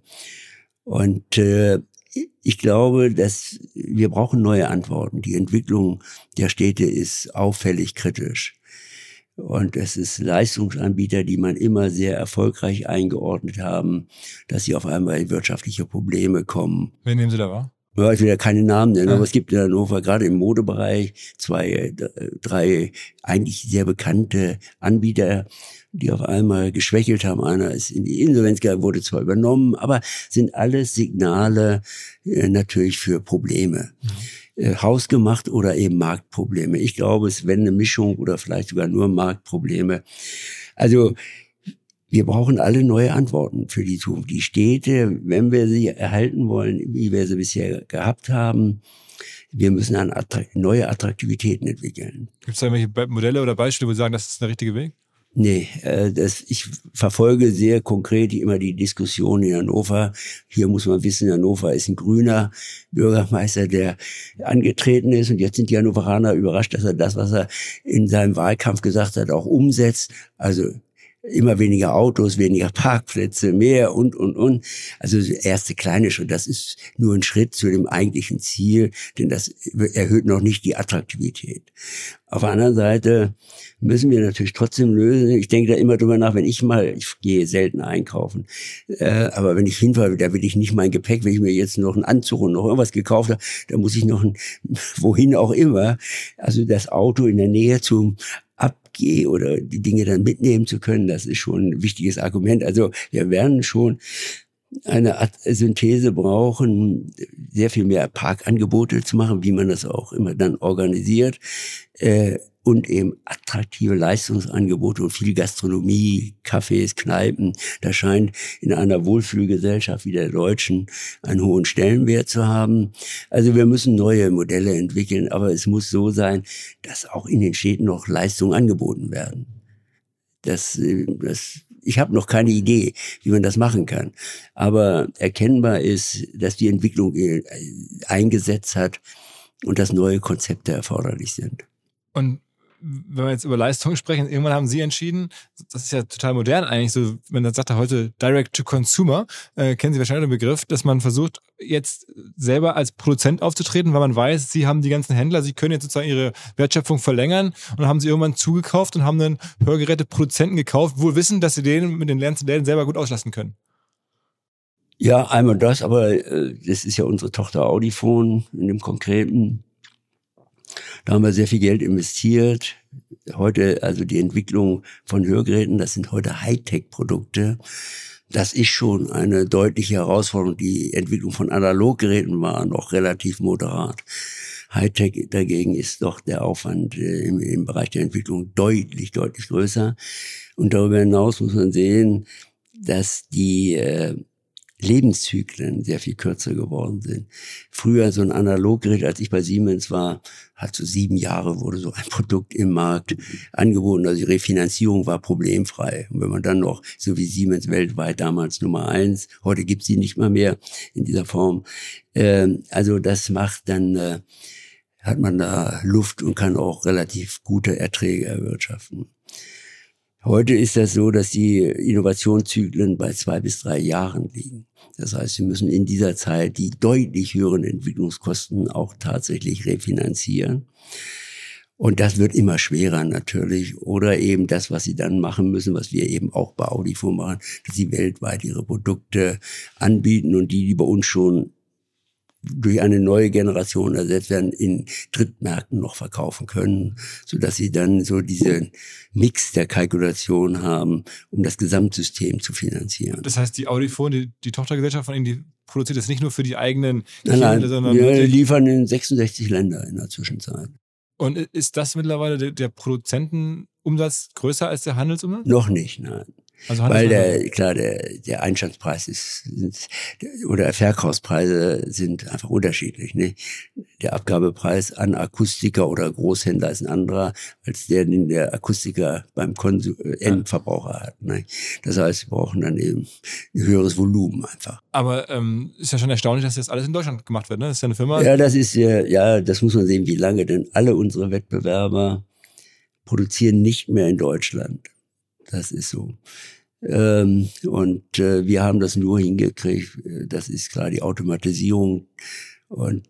Und ich glaube, dass wir brauchen neue Antworten. Die Entwicklung der Städte ist auffällig kritisch. Und es ist Leistungsanbieter, die man immer sehr erfolgreich eingeordnet haben, dass sie auf einmal in wirtschaftliche Probleme kommen. Wen nehmen Sie da wahr? Ja, ich will ja keine Namen nennen, aber es gibt in Hannover gerade im Modebereich 2, 3 eigentlich sehr bekannte Anbieter, die auf einmal geschwächelt haben. Einer ist in die Insolvenz gegangen, wurde zwar übernommen, aber sind alles Signale natürlich für Probleme. Hausgemacht oder eben Marktprobleme. Ich glaube, es wäre eine Mischung oder vielleicht sogar nur Marktprobleme. Also wir brauchen alle neue Antworten für die Zukunft. Die Städte, wenn wir sie erhalten wollen, wie wir sie bisher gehabt haben, wir müssen neue Attraktivitäten entwickeln. Gibt es da irgendwelche Modelle oder Beispiele, wo Sie sagen, das ist der richtige Weg? Nee, ich verfolge sehr konkret immer die Diskussion in Hannover. Hier muss man wissen, Hannover ist ein grüner Bürgermeister, der angetreten ist. Und jetzt sind die Hannoveraner überrascht, dass er das, was er in seinem Wahlkampf gesagt hat, auch umsetzt. Also immer weniger Autos, weniger Parkplätze, mehr und. Also der erste kleine Schritt, das ist nur ein Schritt zu dem eigentlichen Ziel, denn das erhöht noch nicht die Attraktivität. Auf der anderen Seite müssen wir natürlich trotzdem lösen. Ich denke da immer drüber nach, ich gehe selten einkaufen, aber wenn ich hinfahre, da will ich nicht mein Gepäck, wenn ich mir jetzt noch einen Anzug und noch irgendwas gekauft habe, da muss ich noch wohin auch immer, also das Auto in der Nähe zum Abgeh oder die Dinge dann mitnehmen zu können, das ist schon ein wichtiges Argument. Also wir werden schon eine Art Synthese brauchen, sehr viel mehr Parkangebote zu machen, wie man das auch immer dann organisiert, und eben attraktive Leistungsangebote und viel Gastronomie, Cafés, Kneipen. Das scheint in einer Wohlfühlgesellschaft wie der deutschen einen hohen Stellenwert zu haben. Also wir müssen neue Modelle entwickeln, aber es muss so sein, dass auch in den Städten noch Leistungen angeboten werden. Ich habe noch keine Idee, wie man das machen kann. Aber erkennbar ist, dass die Entwicklung eingesetzt hat und dass neue Konzepte erforderlich sind. Und wenn wir jetzt über Leistung sprechen, irgendwann haben Sie entschieden, das ist ja total modern eigentlich, so, wenn man sagt heute Direct to Consumer, kennen Sie wahrscheinlich den Begriff, dass man versucht, jetzt selber als Produzent aufzutreten, weil man weiß, Sie haben die ganzen Händler, Sie können jetzt sozusagen Ihre Wertschöpfung verlängern, und dann haben Sie irgendwann zugekauft und haben dann Hörgeräte-Produzenten gekauft, wohl wissen, dass Sie den mit den Läden selber gut auslasten können. Ja, einmal das, aber das ist ja unsere Tochter Audifon in dem Konkreten. Da haben wir sehr viel Geld investiert. Heute, also die Entwicklung von Hörgeräten, das sind heute Hightech-Produkte. Das ist schon eine deutliche Herausforderung. Die Entwicklung von Analoggeräten war noch relativ moderat. Hightech dagegen ist doch der Aufwand im Bereich der Entwicklung deutlich größer. Und darüber hinaus muss man sehen, dass die Lebenszyklen sehr viel kürzer geworden sind. Früher so ein Analoggerät, als ich bei Siemens war, hat so 7 Jahre wurde so ein Produkt im Markt angeboten. Also die Refinanzierung war problemfrei. Und wenn man dann noch, so wie Siemens weltweit damals Nummer 1, heute gibt's sie nicht mal mehr in dieser Form. Also das macht dann, hat man da Luft und kann auch relativ gute Erträge erwirtschaften. Heute ist das so, dass die Innovationszyklen bei 2 bis 3 Jahren liegen. Das heißt, wir müssen in dieser Zeit die deutlich höheren Entwicklungskosten auch tatsächlich refinanzieren. Und das wird immer schwerer natürlich. Oder eben das, was sie dann machen müssen, was wir eben auch bei Audifor machen, dass sie weltweit ihre Produkte anbieten und die bei uns schon durch eine neue Generation ersetzt werden, in Drittmärkten noch verkaufen können, sodass sie dann so diesen Mix der Kalkulation haben, um das Gesamtsystem zu finanzieren. Das heißt, die Audifor, die Tochtergesellschaft von Ihnen, die produziert das nicht nur für die eigenen Nein, sondern wir liefern in 66 Länder in der Zwischenzeit. Und ist das mittlerweile der Produzentenumsatz größer als der Handelsumsatz? Noch nicht, nein. Also weil der Einstandspreis oder Verkaufspreise sind einfach unterschiedlich. Ne? Der Abgabepreis an Akustiker oder Großhändler ist ein anderer, als den der Akustiker beim Endverbraucher hat. Ne? Das heißt, wir brauchen dann eben ein höheres Volumen einfach. Aber ist ja schon erstaunlich, dass das alles in Deutschland gemacht wird. Ne? Das ist ja eine Firma. Ja, das muss man sehen, wie lange. Denn alle unsere Wettbewerber produzieren nicht mehr in Deutschland. Das ist so. Wir haben das nur hingekriegt. Das ist klar, die Automatisierung und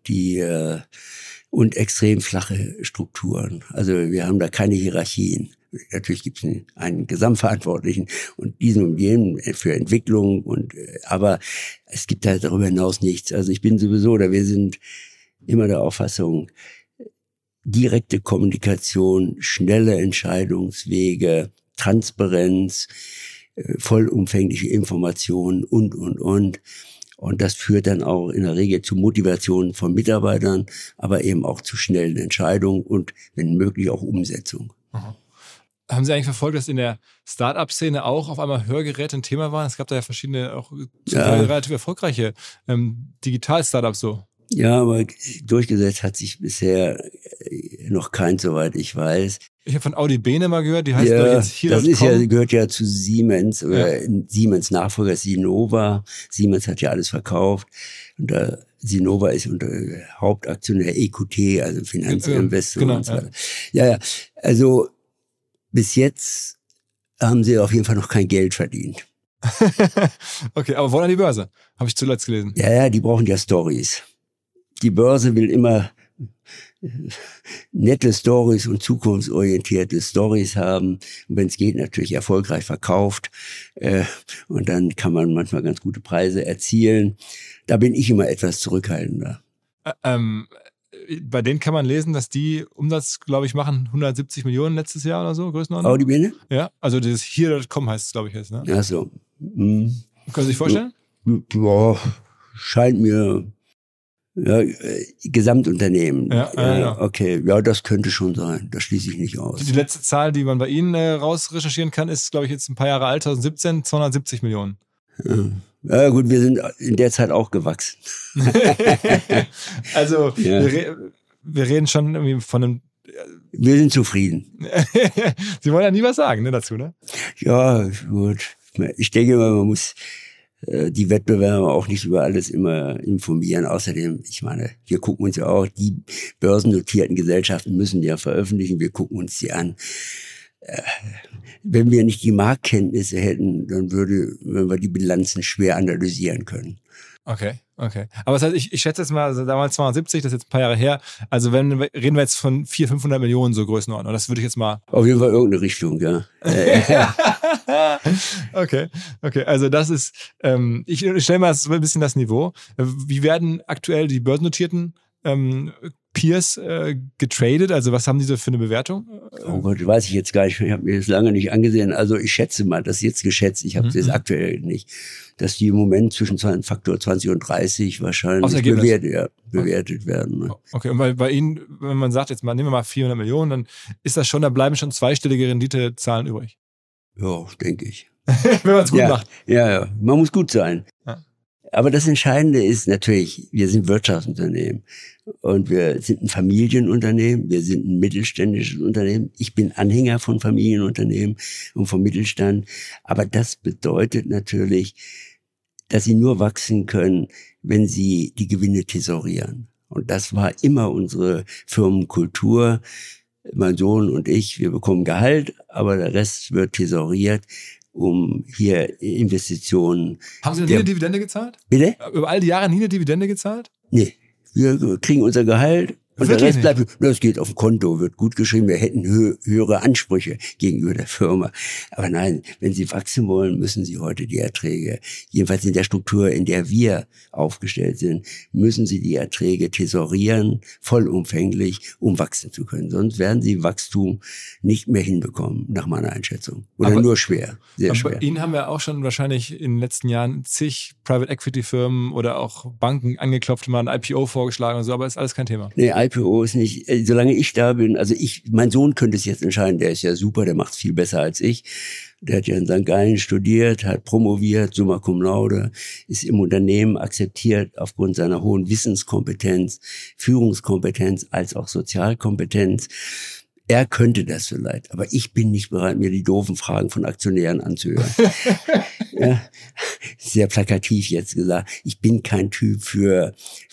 und extrem flache Strukturen. Also wir haben da keine Hierarchien. Natürlich gibt es einen Gesamtverantwortlichen und diesen und jenen für Entwicklung aber es gibt halt darüber hinaus nichts. Also wir sind immer der Auffassung, direkte Kommunikation, schnelle Entscheidungswege, Transparenz, vollumfängliche Informationen und. Und das führt dann auch in der Regel zu Motivation von Mitarbeitern, aber eben auch zu schnellen Entscheidungen und wenn möglich auch Umsetzung. Aha. Haben Sie eigentlich verfolgt, dass in der Start-up-Szene auch auf einmal Hörgeräte ein Thema waren? Es gab da ja verschiedene, auch relativ erfolgreiche Digital-Startups so. Ja, aber durchgesetzt hat sich bisher noch keins, soweit ich weiß. Ich habe von Audi Bene mal gehört, die heißt doch jetzt hier. Das gehört ja zu Siemens oder Siemens Nachfolger Sinova. Siemens hat ja alles verkauft und Sinova ist unter Hauptaktionär EQT, also Finanzinvestor und so weiter. Ja, also bis jetzt haben sie auf jeden Fall noch kein Geld verdient. Okay, aber wollen an die Börse? Habe ich zuletzt gelesen. Ja, die brauchen ja Stories. Die Börse will immer nette Stories und zukunftsorientierte Stories haben. Und wenn es geht, natürlich erfolgreich verkauft. Und dann kann man manchmal ganz gute Preise erzielen. Da bin ich immer etwas zurückhaltender. Bei denen kann man lesen, dass die Umsatz, glaube ich, machen 170 Millionen letztes Jahr oder so, Größenordnung. Audi Bene? Ja, also dieses hier.com heißt es, glaube ich, jetzt. Ne? Ach so. Können Sie sich vorstellen? Ja, scheint mir... Ja, Gesamtunternehmen. Ja. Okay, ja, das könnte schon sein. Das schließe ich nicht aus. Die letzte Zahl, die man bei Ihnen raus recherchieren kann, ist, glaube ich, jetzt ein paar Jahre alt, 2017, 270 Millionen. Ja gut, wir sind in der Zeit auch gewachsen. Also, wir reden schon irgendwie von einem... Wir sind zufrieden. Sie wollen ja nie was sagen, ne, dazu, ne? Ja, gut. Ich denke mal, man muss die Wettbewerber auch nicht über alles immer informieren. Außerdem, ich meine, wir gucken uns ja auch, die börsennotierten Gesellschaften müssen ja veröffentlichen, wir gucken uns die an. Wenn wir nicht die Marktkenntnisse hätten, dann würden wir die Bilanzen schwer analysieren können. Okay. Aber das heißt, ich schätze jetzt mal, also damals 270, das ist jetzt ein paar Jahre her, also reden wir jetzt von 400-500 Millionen so Größenordnung. Das würde ich jetzt mal... Auf jeden Fall irgendeine Richtung, ja. Okay, also das ist, ich stelle mal so ein bisschen das Niveau. Wie werden aktuell die börsennotierten Peers getradet? Also was haben die so für eine Bewertung? Oh Gott, weiß ich jetzt gar nicht. Ich habe mir das lange nicht angesehen. Also ich schätze mal, das ist jetzt geschätzt, ich habe es jetzt aktuell nicht, dass die im Moment zwischen Faktor 20 und 30 wahrscheinlich bewertet werden. Ne? Okay, und bei Ihnen, wenn man sagt, jetzt mal nehmen wir mal 400 Millionen, dann ist das schon, da bleiben schon zweistellige Renditezahlen übrig. Ja, denke ich. Wenn man es gut macht. Ja, man muss gut sein. Ja. Aber das Entscheidende ist natürlich, wir sind Wirtschaftsunternehmen und wir sind ein Familienunternehmen, wir sind ein mittelständisches Unternehmen. Ich bin Anhänger von Familienunternehmen und vom Mittelstand. Aber das bedeutet natürlich, dass sie nur wachsen können, wenn sie die Gewinne tesorieren. Und das war immer unsere Firmenkultur. mein Sohn und ich, wir bekommen Gehalt, aber der Rest wird thesauriert, um hier Investitionen. Haben Sie noch nie eine Dividende gezahlt? Bitte? Über all die Jahre nie eine Dividende gezahlt? Nee, wir kriegen unser Gehalt. Und der Rest bleibt, das geht auf dem Konto, wird gut geschrieben. Wir hätten höhere Ansprüche gegenüber der Firma. Aber nein, wenn Sie wachsen wollen, müssen Sie heute die Erträge, jedenfalls in der Struktur, in der wir aufgestellt sind, müssen Sie die Erträge thesaurieren, vollumfänglich, um wachsen zu können. Sonst werden Sie Wachstum nicht mehr hinbekommen, nach meiner Einschätzung. Oder aber, nur schwer, sehr schwer. Ihnen haben ja auch schon wahrscheinlich in den letzten Jahren zig Private Equity Firmen oder auch Banken angeklopft, mal ein IPO vorgeschlagen und so, aber ist alles kein Thema. Nee, IPO ist nicht, solange ich da bin, also mein Sohn könnte es jetzt entscheiden, der ist ja super, der macht es viel besser als ich. Der hat ja in St. Gallen studiert, hat promoviert, summa cum laude, ist im Unternehmen akzeptiert aufgrund seiner hohen Wissenskompetenz, Führungskompetenz als auch Sozialkompetenz. Er könnte das vielleicht, aber ich bin nicht bereit, mir die doofen Fragen von Aktionären anzuhören. Ja, sehr plakativ jetzt gesagt. Ich bin kein Typ für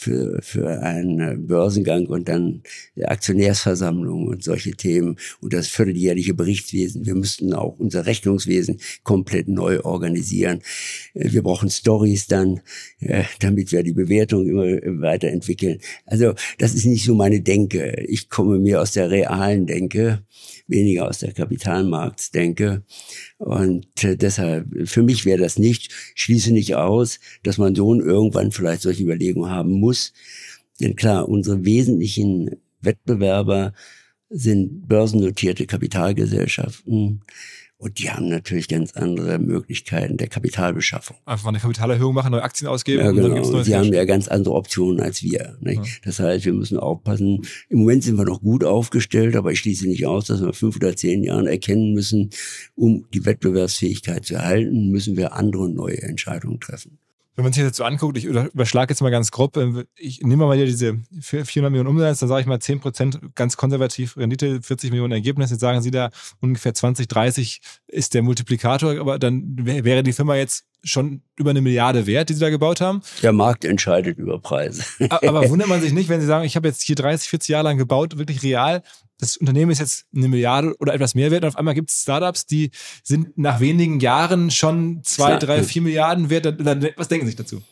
einen Börsengang und dann Aktionärsversammlung und solche Themen und das vierteljährliche Berichtswesen. Wir müssten auch unser Rechnungswesen komplett neu organisieren. Wir brauchen Stories dann, damit wir die Bewertung immer weiterentwickeln. Also das ist nicht so meine Denke. Ich komme mehr aus der realen Denke, weniger aus der Kapitalmarktdenke. Und deshalb, für mich wäre das nicht, schließe nicht aus, dass mein Sohn irgendwann vielleicht solche Überlegungen haben muss. Denn klar, unsere wesentlichen Wettbewerber sind börsennotierte Kapitalgesellschaften. Und die haben natürlich ganz andere Möglichkeiten der Kapitalbeschaffung. Einfach mal eine Kapitalerhöhung machen, neue Aktien ausgeben. Ja, genau. Und dann gibt's neues die Cash. haben ja ganz andere Optionen als wir. Nicht? Ja. Das heißt, wir müssen aufpassen. Im Moment sind wir noch gut aufgestellt, aber ich schließe nicht aus, dass wir in 5 oder 10 Jahren erkennen müssen, um die Wettbewerbsfähigkeit zu erhalten, müssen wir andere und neue Entscheidungen treffen. Wenn man sich das jetzt so anguckt, ich überschlage jetzt mal ganz grob, ich nehme mal hier diese 400 Millionen Umsatz, dann sage ich mal 10% ganz konservativ Rendite, 40 Millionen Ergebnis, jetzt sagen Sie da ungefähr 20, 30 ist der Multiplikator, aber dann wäre die Firma jetzt schon über 1 Milliarde wert, die Sie da gebaut haben. Der Markt entscheidet über Preise. Aber wundert man sich nicht, wenn Sie sagen, ich habe jetzt hier 30, 40 Jahre lang gebaut, wirklich real, das Unternehmen ist jetzt 1 Milliarde oder etwas mehr wert und auf einmal gibt es Startups, die sind nach wenigen Jahren schon 2, 3, 4 Milliarden wert. Was denken Sie sich dazu?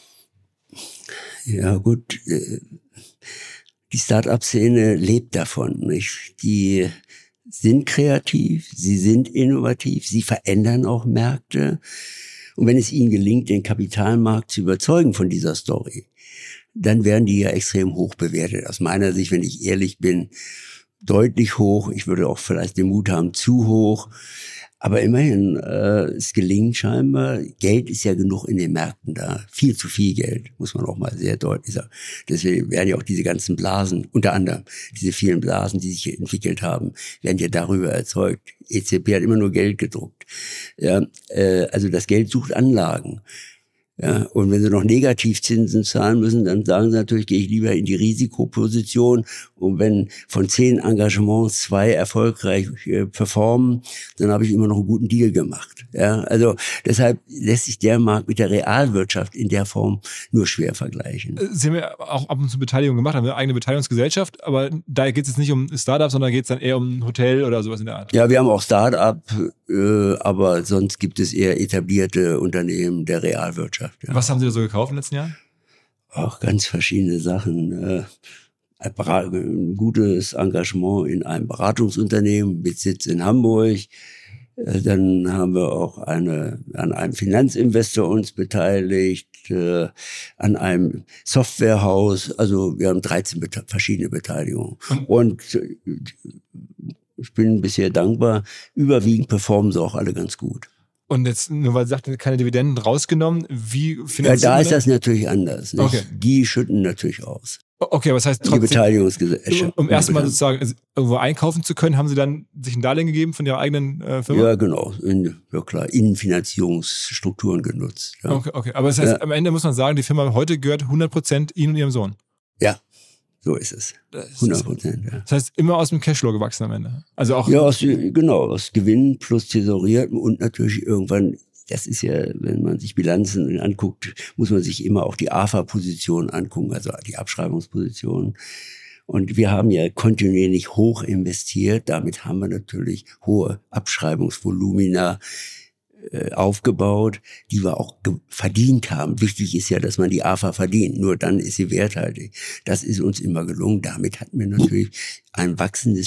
Ja gut, die Start-up-Szene lebt davon, nicht? Die sind kreativ, sie sind innovativ, sie verändern auch Märkte. Und wenn es ihnen gelingt, den Kapitalmarkt zu überzeugen von dieser Story, dann werden die ja extrem hoch bewertet. Aus meiner Sicht, wenn ich ehrlich bin, deutlich hoch. Ich würde auch vielleicht den Mut haben, zu hoch. Aber immerhin, es gelingt scheinbar. Geld ist ja genug in den Märkten da. Viel zu viel Geld, muss man auch mal sehr deutlich sagen. Deswegen werden ja auch diese ganzen Blasen, unter anderem diese vielen Blasen, die sich hier entwickelt haben, werden ja darüber erzeugt. EZB hat immer nur Geld gedruckt. Ja, also das Geld sucht Anlagen. Ja, und wenn sie noch Negativzinsen zahlen müssen, dann sagen sie natürlich, gehe ich lieber in die Risikoposition. Und wenn von 10 Engagements 2 erfolgreich performen, dann habe ich immer noch einen guten Deal gemacht. Ja, also deshalb lässt sich der Markt mit der Realwirtschaft in der Form nur schwer vergleichen. Sie haben ja auch ab und zu Beteiligung gemacht, haben eine eigene Beteiligungsgesellschaft, aber da geht es jetzt nicht um Startups, sondern geht es dann eher um ein Hotel oder sowas in der Art. Ja, wir haben auch Start-up, aber sonst gibt es eher etablierte Unternehmen der Realwirtschaft. Ja. Was haben Sie da so gekauft in den letzten Jahren? Auch ganz verschiedene Sachen. Ein gutes Engagement in einem Beratungsunternehmen mit Sitz in Hamburg. Dann haben wir auch an einem Finanzinvestor uns beteiligt, an einem Softwarehaus. Also wir haben 13 verschiedene Beteiligungen. Und ich bin bisher dankbar. Überwiegend performen sie auch alle ganz gut. Und jetzt, nur weil Sie sagten, keine Dividenden rausgenommen, wie finanzieren Sie? Ja, da ist das natürlich anders. Nicht? Okay. Die schütten natürlich aus. Okay, aber das heißt trotzdem, die Beteiligungsgesellschaft. Um erstmal sozusagen irgendwo einkaufen zu können, haben Sie dann sich ein Darlehen gegeben von Ihrer eigenen Firma? Ja, genau. Ja klar, Innenfinanzierungsstrukturen genutzt. Ja. Okay. Aber das heißt, am Ende muss man sagen, die Firma heute gehört 100% Ihnen und Ihrem Sohn. Ja. So ist es. 100%, ja. Das heißt, immer aus dem Cashflow gewachsen am Ende. Also auch. Ja, aus Gewinn plus tesorierten und natürlich irgendwann, das ist ja, wenn man sich Bilanzen anguckt, muss man sich immer auch die AFA-Position angucken, also die Abschreibungsposition. Und wir haben ja kontinuierlich hoch investiert. Damit haben wir natürlich hohe Abschreibungsvolumina aufgebaut, die wir auch verdient haben. Wichtig ist ja, dass man die AFA verdient. Nur dann ist sie werthaltig. Das ist uns immer gelungen. Damit hatten wir natürlich ein wachsendes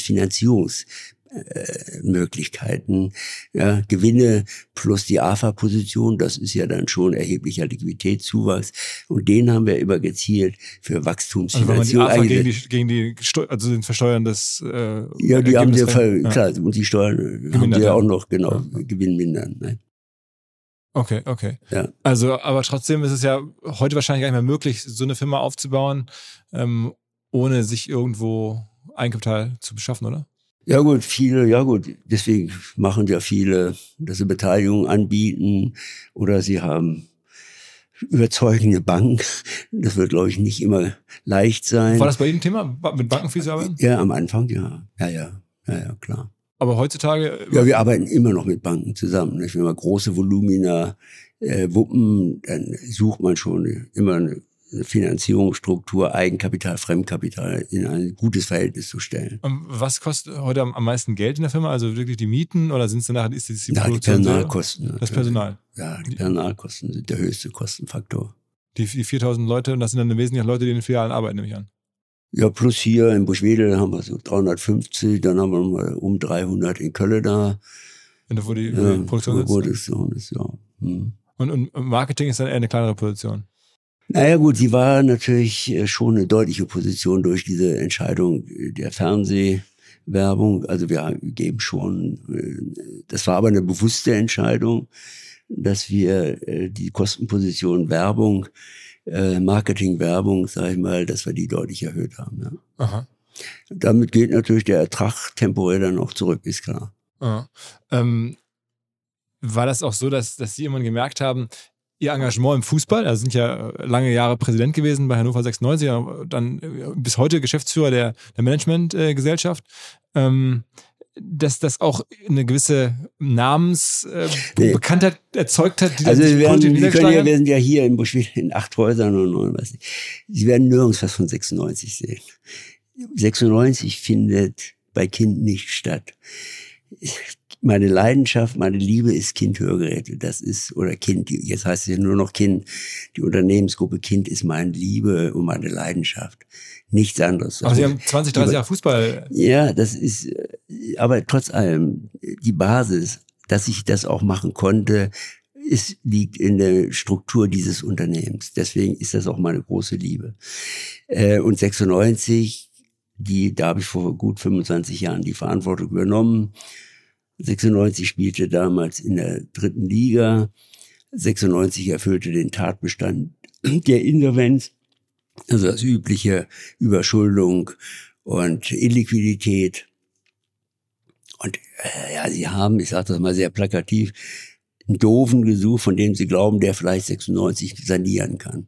Finanzierungsmöglichkeiten. Ja, Gewinne plus die AFA-Position, das ist ja dann schon erheblicher Liquiditätszuwachs. Und den haben wir immer gezielt für Wachstumsfinanzierung. Also wenn man die AFA gegen die also den Versteuern des ja, die haben sie klar, und die Steuern haben sie ja auch noch, Gewinn mindern. Ne? Okay. Ja. Also, aber trotzdem ist es ja heute wahrscheinlich gar nicht mehr möglich, so eine Firma aufzubauen, ohne sich irgendwo Eigenkapital zu beschaffen, oder? Ja gut, deswegen machen ja viele, dass sie Beteiligung anbieten oder sie haben überzeugende Banken. Das wird, glaube ich, nicht immer leicht sein. War das bei Ihnen ein Thema, mit Banken viel zu arbeiten? Ja, am Anfang, ja. Ja, klar. Aber heutzutage? Ja, wir arbeiten immer noch mit Banken zusammen. Nicht? Wenn wir große Volumina wuppen, dann sucht man schon immer eine Finanzierungsstruktur, Eigenkapital, Fremdkapital in ein gutes Verhältnis zu stellen. Und was kostet heute am meisten Geld in der Firma? Also wirklich die Mieten oder sind es danach die Produktion? Die Personalkosten. Das Personal? Ja, die Personalkosten sind der höchste Kostenfaktor. Die 4.000 Leute, und das sind dann im Wesentlichen Leute, die in den Filialen arbeiten, nehme ich an. Ja, plus hier in Buschwedel haben wir so 350, dann haben wir mal um 300 in Köln da. Wo die Produktion ist, ja. Hm. Und Marketing ist dann eher eine kleinere Position? Naja gut, sie war natürlich schon eine deutliche Position durch diese Entscheidung der Fernsehwerbung. Also wir geben schon, das war aber eine bewusste Entscheidung, dass wir die Kostenposition Werbung, Marketing-Werbung, sag ich mal, dass wir die deutlich erhöht haben. Ja. Aha. Damit geht natürlich der Ertrag temporär dann auch zurück, ist klar. Aha. War das auch so, dass Sie irgendwann gemerkt haben, Ihr Engagement im Fußball, also sind ja lange Jahre Präsident gewesen bei Hannover 96, dann bis heute Geschäftsführer der Managementgesellschaft, dass das auch eine gewisse Namensbekanntheit erzeugt hat, die also wir sind ja hier in Buschwedel in 8 Häusern und weiß nicht. Sie werden nirgends was von 96 sehen. 96 findet bei Kind nicht statt. Meine Leidenschaft, meine Liebe ist Kind-Hörgeräte. Das ist, oder Kind, jetzt heißt es ja nur noch Kind. Die Unternehmensgruppe Kind ist meine Liebe und meine Leidenschaft. Nichts anderes. Aber Sie haben 20, 30 Jahre Fußball. Ja, das ist, aber trotz allem, die Basis, dass ich das auch machen konnte, liegt in der Struktur dieses Unternehmens. Deswegen ist das auch meine große Liebe. Und 96, da habe ich vor gut 25 Jahren die Verantwortung übernommen. 96 spielte damals in der 3. Liga. 96 erfüllte den Tatbestand der Insolvenz. Also das übliche Überschuldung und Illiquidität. Und sie haben, ich sage das mal sehr plakativ, einen Doofen gesucht, von dem sie glauben, der vielleicht 96 sanieren kann.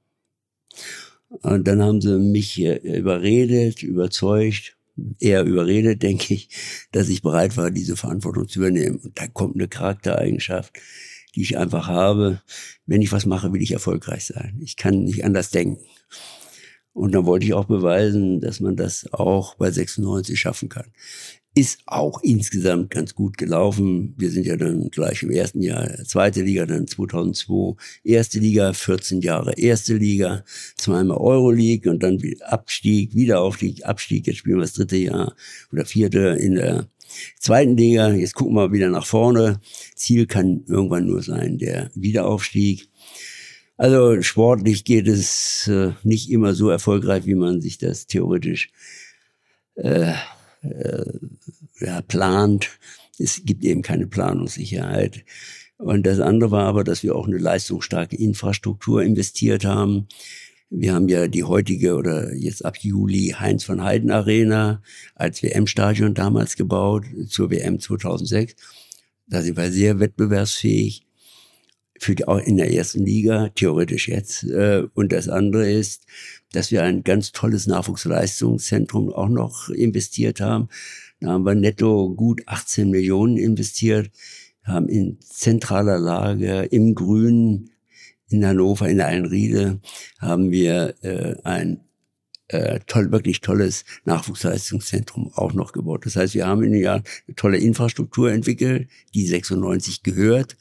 Und dann haben sie mich überzeugt, eher überredet, denke ich, dass ich bereit war, diese Verantwortung zu übernehmen. Und da kommt eine Charaktereigenschaft, die ich einfach habe. Wenn ich was mache, will ich erfolgreich sein. Ich kann nicht anders denken. Und dann wollte ich auch beweisen, dass man das auch bei 96 schaffen kann. Ist auch insgesamt ganz gut gelaufen. Wir sind ja dann gleich im ersten Jahr 2. Liga, dann 2002 1. Liga, 14 Jahre 1. Liga, 2-mal Euroleague und dann Abstieg, Wiederaufstieg, Abstieg. Jetzt spielen wir das 3. Jahr oder 4. in der 2. Liga. Jetzt gucken wir wieder nach vorne. Ziel kann irgendwann nur sein, der Wiederaufstieg. Also sportlich geht es nicht immer so erfolgreich, wie man sich das theoretisch plant. Es gibt eben keine Planungssicherheit. Und das andere war aber, dass wir auch eine leistungsstarke Infrastruktur investiert haben. Wir haben ja die heutige oder jetzt ab Juli Heinz von Heiden Arena als WM-Stadion damals gebaut, zur WM 2006. Da sind wir sehr wettbewerbsfähig. Auch in der 1. Liga, theoretisch jetzt. Und das andere ist, dass wir ein ganz tolles Nachwuchsleistungszentrum auch noch investiert haben. Da haben wir netto gut 18 Millionen investiert, haben in zentraler Lage im Grünen in Hannover, in der Einriede, haben wir ein wirklich tolles Nachwuchsleistungszentrum auch noch gebaut. Das heißt, wir haben in dem Jahr eine tolle Infrastruktur entwickelt, die 96 gehört.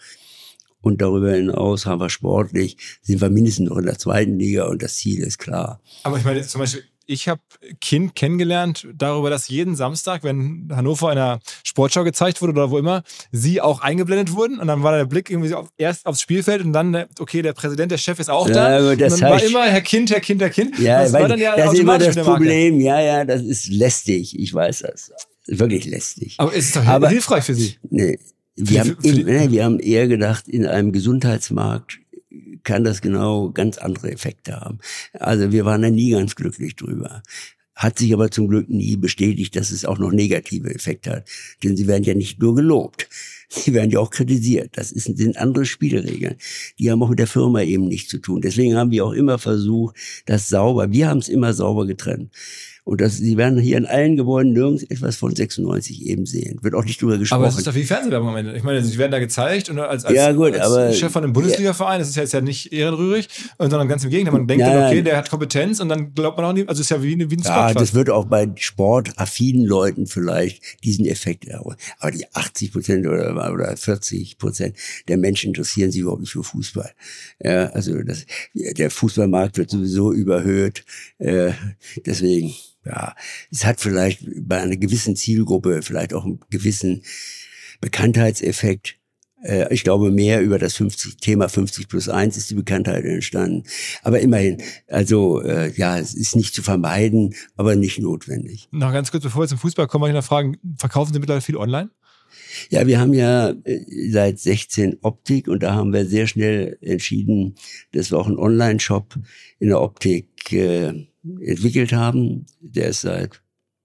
Und darüber hinaus haben wir sportlich, sind wir mindestens noch in der 2. Liga und das Ziel ist klar. Aber ich meine, zum Beispiel, ich habe Kind kennengelernt darüber, dass jeden Samstag, wenn Hannover in einer Sportschau gezeigt wurde oder wo immer, sie auch eingeblendet wurden und dann war der Blick irgendwie erst aufs Spielfeld und dann, okay, der Präsident, der Chef ist auch da. Ja, und dann war immer Herr Kind. Ja, das war dann ja das ist immer das automatisch Problem. Ja, das ist lästig. Ich weiß das. Wirklich lästig. Aber ist es doch hilfreich für Sie? Nee. Wir haben eher gedacht, in einem Gesundheitsmarkt kann das genau ganz andere Effekte haben. Also wir waren da nie ganz glücklich drüber. Hat sich aber zum Glück nie bestätigt, dass es auch noch negative Effekte hat. Denn sie werden ja nicht nur gelobt, sie werden ja auch kritisiert. Das sind andere Spielregeln. Die haben auch mit der Firma eben nichts zu tun. Deswegen haben wir auch immer versucht, wir haben es immer sauber getrennt. Und Sie werden hier in allen Gebäuden nirgends etwas von 96 eben sehen. Wird auch nicht drüber gesprochen. Aber es ist doch wie Fernsehwerbung am Ende. Ich meine, Sie werden da gezeigt und als Chef von einem Bundesliga-Verein, das ist ja jetzt ja nicht ehrenrührig, sondern ganz im Gegenteil. Man denkt dann, okay, der hat Kompetenz und dann glaubt man auch nicht, also es ist ja wie ein Spot. Ja, das wird auch bei sportaffinen Leuten vielleicht diesen Effekt haben. Aber die 80% oder 40% der Menschen interessieren sich überhaupt nicht für Fußball. Ja, also der Fußballmarkt wird sowieso überhöht. Deswegen... Ja, es hat vielleicht bei einer gewissen Zielgruppe vielleicht auch einen gewissen Bekanntheitseffekt. Ich glaube, mehr über das Thema 50+1 ist die Bekanntheit entstanden. Aber immerhin, also es ist nicht zu vermeiden, aber nicht notwendig. Noch ganz kurz, bevor wir zum Fußball kommen, möchte ich noch fragen, verkaufen Sie mittlerweile viel online? Ja, wir haben ja seit 16 Optik und da haben wir sehr schnell entschieden, dass wir auch einen Online-Shop in der Optik entwickelt haben. Der ist seit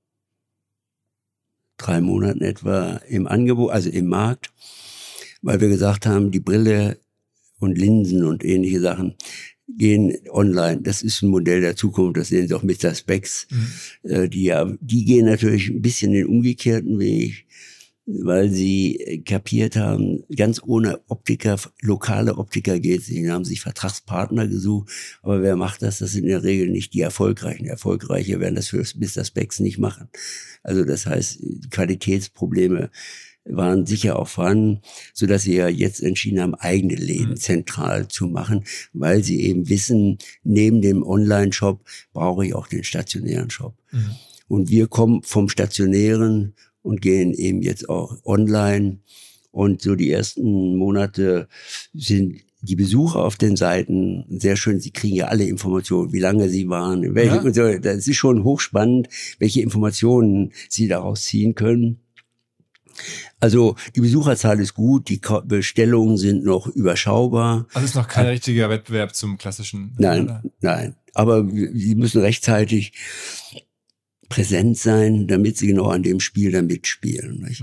3 Monaten etwa im Angebot, also im Markt, weil wir gesagt haben, die Brille und Linsen und ähnliche Sachen gehen online. Das ist ein Modell der Zukunft, das sehen Sie auch mit Mr. Specs. Die gehen natürlich ein bisschen den umgekehrten Weg, weil sie kapiert haben, ganz ohne Optiker, lokale Optiker geht's nicht. Die haben sich Vertragspartner gesucht, aber wer macht das? Das sind in der Regel nicht die Erfolgreichen. Die Erfolgreiche werden das für Mr. Specs nicht machen. Also das heißt, die Qualitätsprobleme waren sicher auch vorhanden, sodass sie ja jetzt entschieden haben, eigene Läden zentral zu machen, weil sie eben wissen, neben dem Online-Shop brauche ich auch den stationären Shop. Und wir kommen vom stationären und gehen eben jetzt auch online. Und so die ersten Monate sind die Besucher auf den Seiten sehr schön. Sie kriegen ja alle Informationen, wie lange sie waren, und so. Das ist schon hochspannend, welche Informationen sie daraus ziehen können. Also die Besucherzahl ist gut, die Bestellungen sind noch überschaubar. Also ist noch kein richtiger Wettbewerb zum klassischen... Nein. Aber sie müssen rechtzeitig präsent sein, damit sie genau an dem Spiel dann mitspielen. Nicht?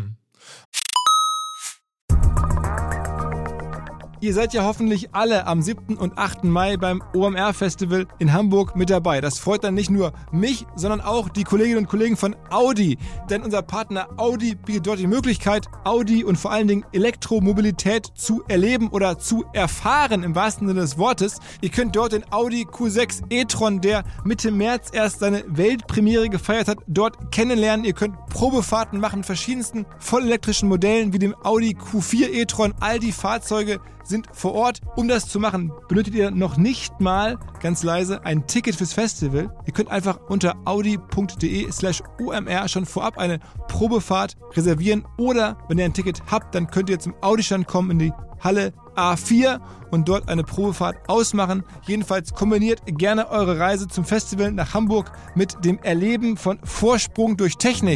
Ihr seid ja hoffentlich alle am 7. und 8. Mai beim OMR-Festival in Hamburg mit dabei. Das freut dann nicht nur mich, sondern auch die Kolleginnen und Kollegen von Audi. Denn unser Partner Audi bietet dort die Möglichkeit, Audi und vor allen Dingen Elektromobilität zu erleben oder zu erfahren, im wahrsten Sinne des Wortes. Ihr könnt dort den Audi Q6 e-tron, der Mitte März erst seine Weltpremiere gefeiert hat, dort kennenlernen. Ihr könnt Probefahrten machen mit verschiedensten vollelektrischen Modellen wie dem Audi Q4 e-tron. All die Fahrzeuge sind vor Ort. Um das zu machen, benötigt ihr noch nicht mal, ganz leise, ein Ticket fürs Festival. Ihr könnt einfach unter audi.de/omr schon vorab eine Probefahrt reservieren oder, wenn ihr ein Ticket habt, dann könnt ihr zum Audi-Stand kommen in die Halle A4 und dort eine Probefahrt ausmachen. Jedenfalls kombiniert gerne eure Reise zum Festival nach Hamburg mit dem Erleben von Vorsprung durch Technik.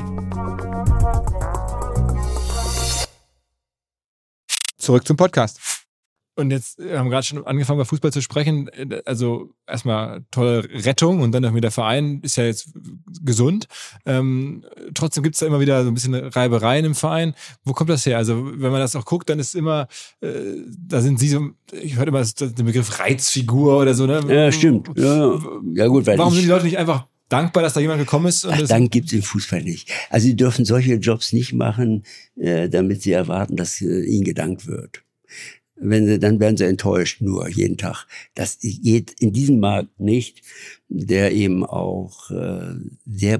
Zurück zum Podcast. Und jetzt haben wir gerade schon angefangen, über Fußball zu sprechen. Also erstmal tolle Rettung und dann noch mit der Verein ist ja jetzt gesund. Trotzdem gibt es da immer wieder so ein bisschen Reibereien im Verein. Wo kommt das her? Also wenn man das auch guckt, dann ist immer, da sind Sie so, ich höre immer den Begriff Reizfigur oder so. Ne? Ja, stimmt. Ja gut, warum sind die Leute nicht einfach dankbar, dass da jemand gekommen ist? Und Dank gibt's im Fußball nicht. Also sie dürfen solche Jobs nicht machen, damit sie erwarten, dass ihnen gedankt wird. dann werden sie enttäuscht, nur jeden Tag. Das geht in diesem Markt nicht, der eben auch sehr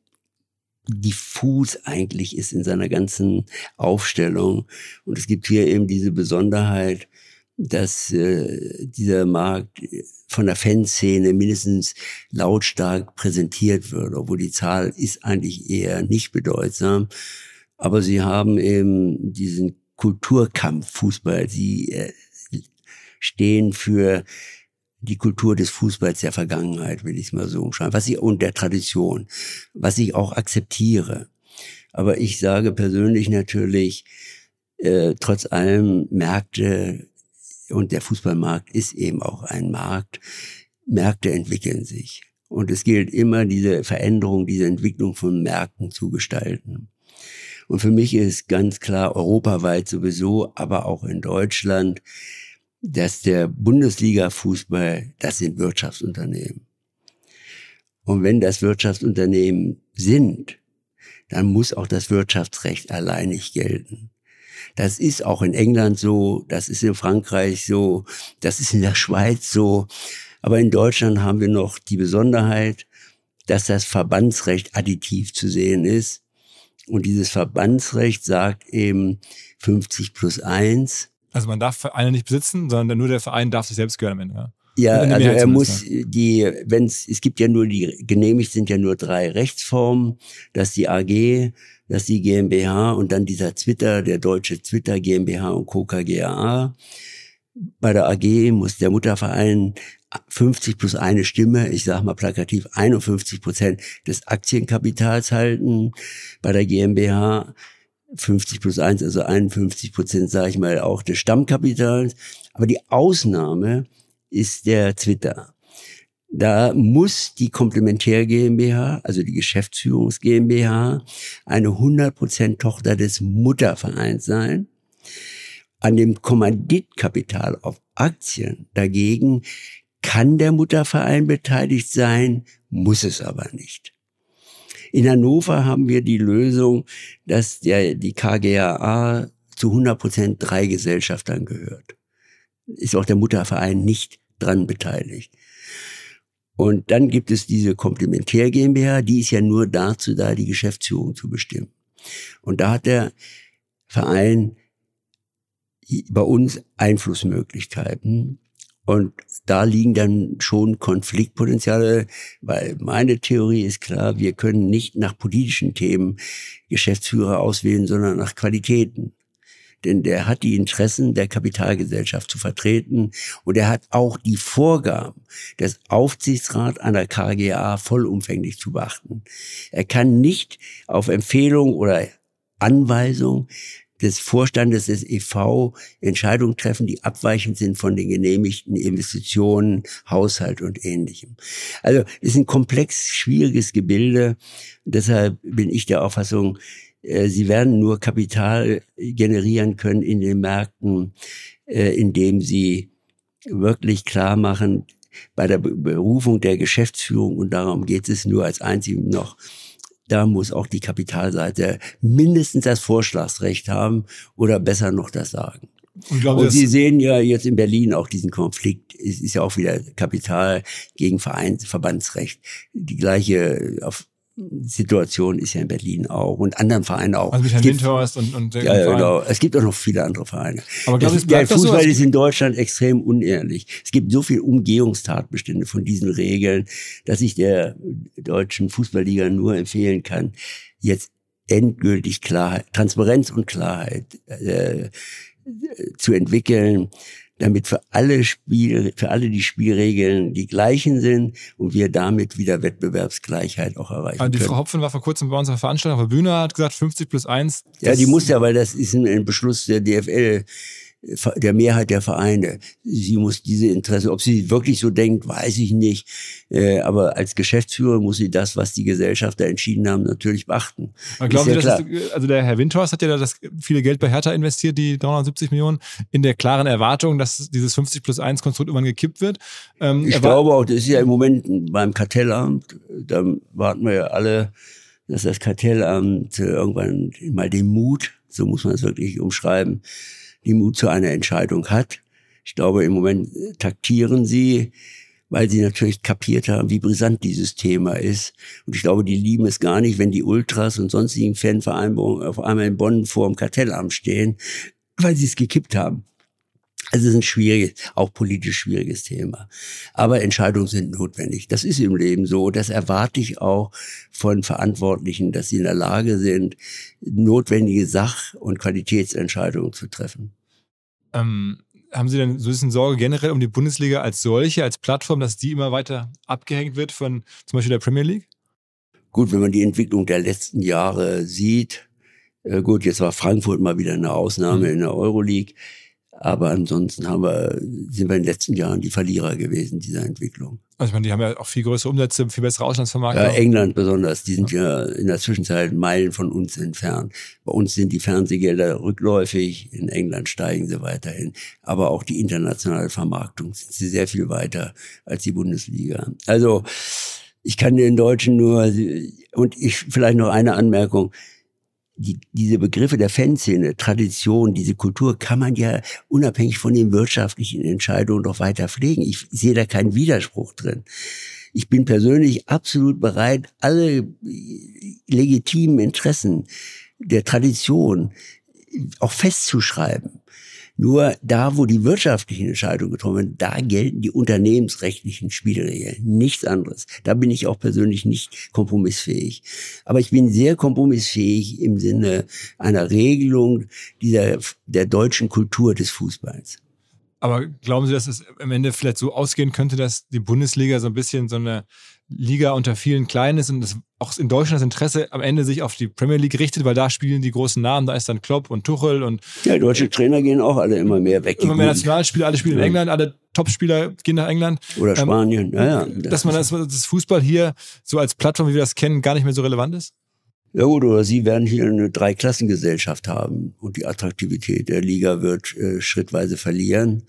diffus eigentlich ist in seiner ganzen Aufstellung. Und es gibt hier eben diese Besonderheit, dass dieser Markt von der Fanszene mindestens lautstark präsentiert wird, obwohl die Zahl ist eigentlich eher nicht bedeutsam. Aber sie haben eben diesen Kulturkampf Fußball. Sie stehen für die Kultur des Fußballs der Vergangenheit, will ich es mal so umschreiben, und der Tradition, was ich auch akzeptiere. Aber ich sage persönlich natürlich, trotz allem Märkte, und der Fußballmarkt ist eben auch ein Markt, Märkte entwickeln sich. Und es gilt immer, diese Veränderung, diese Entwicklung von Märkten zu gestalten. Und für mich ist ganz klar, europaweit sowieso, aber auch in Deutschland, dass der Bundesliga-Fußball, das sind Wirtschaftsunternehmen. Und wenn das Wirtschaftsunternehmen sind, dann muss auch das Wirtschaftsrecht alleinig gelten. Das ist auch in England so, das ist in Frankreich so, das ist in der Schweiz so. Aber in Deutschland haben wir noch die Besonderheit, dass das Verbandsrecht additiv zu sehen ist. Und dieses Verbandsrecht sagt eben 50+1. Also man darf Vereine nicht besitzen, sondern nur der Verein darf sich selbst gehören am Ende. Ja, also er muss es gibt ja nur genehmigt sind ja nur 3 Rechtsformen, das ist die AG, das ist die GmbH und dann dieser der deutsche Twitter GmbH und Co. KGaA. Bei der AG muss der Mutterverein 50+1 Stimme, ich sage mal plakativ 51% des Aktienkapitals halten. Bei der GmbH 50+1, also 51%, sage ich mal, auch des Stammkapitals. Aber die Ausnahme ist der Twitter. Da muss die Komplementär GmbH, also die Geschäftsführungs GmbH, eine 100% Tochter des Muttervereins sein. An dem Kommanditkapital auf Aktien dagegen kann der Mutterverein beteiligt sein, muss es aber nicht. In Hannover haben wir die Lösung, dass die KGaA zu 100% 3 Gesellschaftern gehört. Ist auch der Mutterverein nicht dran beteiligt. Und dann gibt es diese Komplementär GmbH, die ist ja nur dazu da, die Geschäftsführung zu bestimmen. Und da hat der Verein bei uns Einflussmöglichkeiten. Und da liegen dann schon Konfliktpotenziale, weil meine Theorie ist klar, wir können nicht nach politischen Themen Geschäftsführer auswählen, sondern nach Qualitäten. Denn der hat die Interessen der Kapitalgesellschaft zu vertreten und er hat auch die Vorgaben des Aufsichtsrats einer KGaA vollumfänglich zu beachten. Er kann nicht auf Empfehlung oder Anweisung des Vorstandes des e.V. Entscheidungen treffen, die abweichend sind von den genehmigten Investitionen, Haushalt und Ähnlichem. Also es ist ein komplex, schwieriges Gebilde. Deshalb bin ich der Auffassung, sie werden nur Kapital generieren können in den Märkten, indem sie wirklich klar machen, bei der Berufung der Geschäftsführung, und darum geht es nur als einzigem noch, da muss auch die Kapitalseite mindestens das Vorschlagsrecht haben oder besser noch das Sagen. Und Sie sehen ja jetzt in Berlin auch diesen Konflikt. Es ist ja auch wieder Kapital gegen Verbandsrecht. Die gleiche Situation ist ja in Berlin auch und anderen Vereinen auch. Also mit Herrn Windhorst und der ja, genau. Es gibt auch noch viele andere Vereine. Aber der Fußball ist in Deutschland extrem unehrlich. Es gibt so viele Umgehungstatbestände von diesen Regeln, dass ich der deutschen Fußballliga nur empfehlen kann, jetzt endgültig Klarheit, Transparenz und Klarheit zu entwickeln, damit für alle die Spielregeln die gleichen sind und wir damit wieder Wettbewerbsgleichheit auch erreichen können. Die Frau Hopfen war vor kurzem bei unserer Veranstaltung auf der Bühne, hat gesagt 50+1. Ja, die muss ja, weil das ist ein Beschluss der DFL, der Mehrheit der Vereine. Sie muss diese Interesse, ob sie wirklich so denkt, weiß ich nicht. Aber als Geschäftsführer muss sie das, was die Gesellschafter entschieden haben, natürlich beachten. Aber glauben Sie, also der Herr Windhorst hat ja das viele Geld bei Hertha investiert, die 370 Millionen, in der klaren Erwartung, dass dieses 50+1 Konstrukt irgendwann gekippt wird. Ich glaube auch, das ist ja im Moment beim Kartellamt, da warten wir ja alle, dass das Kartellamt irgendwann mal den Mut, so muss man es wirklich umschreiben, die Mut zu einer Entscheidung hat. Ich glaube, im Moment taktieren sie, weil sie natürlich kapiert haben, wie brisant dieses Thema ist. Und ich glaube, die lieben es gar nicht, wenn die Ultras und sonstigen Fanvereinbarungen auf einmal in Bonn vor dem Kartellamt stehen, weil sie es gekippt haben. Also es ist ein schwieriges, auch politisch schwieriges Thema. Aber Entscheidungen sind notwendig. Das ist im Leben so. Das erwarte ich auch von Verantwortlichen, dass sie in der Lage sind, notwendige Sach- und Qualitätsentscheidungen zu treffen. Haben Sie denn so ein bisschen Sorge generell um die Bundesliga als solche, als Plattform, dass die immer weiter abgehängt wird von zum Beispiel der Premier League? Gut, wenn man die Entwicklung der letzten Jahre sieht, gut, jetzt war Frankfurt mal wieder eine Ausnahme in der Euroleague, aber ansonsten sind wir in den letzten Jahren die Verlierer gewesen dieser Entwicklung. Also ich meine, die haben ja auch viel größere Umsätze, viel bessere Auslandsvermarktung. Ja, England besonders, die sind ja in der Zwischenzeit Meilen von uns entfernt. Bei uns sind die Fernsehgelder rückläufig, in England steigen sie weiterhin. Aber auch die internationale Vermarktung sind sie sehr viel weiter als die Bundesliga. Also ich kann den Deutschen nur, und ich vielleicht noch eine Anmerkung, diese Begriffe der Fanszene, Tradition, diese Kultur kann man ja unabhängig von den wirtschaftlichen Entscheidungen doch weiter pflegen. Ich sehe da keinen Widerspruch drin. Ich bin persönlich absolut bereit, alle legitimen Interessen der Tradition auch festzuschreiben. Nur da, wo die wirtschaftlichen Entscheidungen getroffen werden, da gelten die unternehmensrechtlichen Spielregeln, nichts anderes. Da bin ich auch persönlich nicht kompromissfähig. Aber ich bin sehr kompromissfähig im Sinne einer Regelung der deutschen Kultur des Fußballs. Aber glauben Sie, dass es am Ende vielleicht so ausgehen könnte, dass die Bundesliga so ein bisschen so eine Liga unter vielen Kleinen ist und das auch in Deutschland das Interesse am Ende sich auf die Premier League richtet, weil da spielen die großen Namen, da ist dann Klopp und Tuchel und... Ja, deutsche Trainer gehen auch alle immer mehr weg. Immer mehr Nationalspieler, alle spielen in England, alle Topspieler gehen nach England. Oder Spanien, ja. Dass man das Fußball hier so als Plattform, wie wir das kennen, gar nicht mehr so relevant ist? Ja gut, oder Sie werden hier eine Dreiklassengesellschaft haben und die Attraktivität der Liga wird schrittweise verlieren.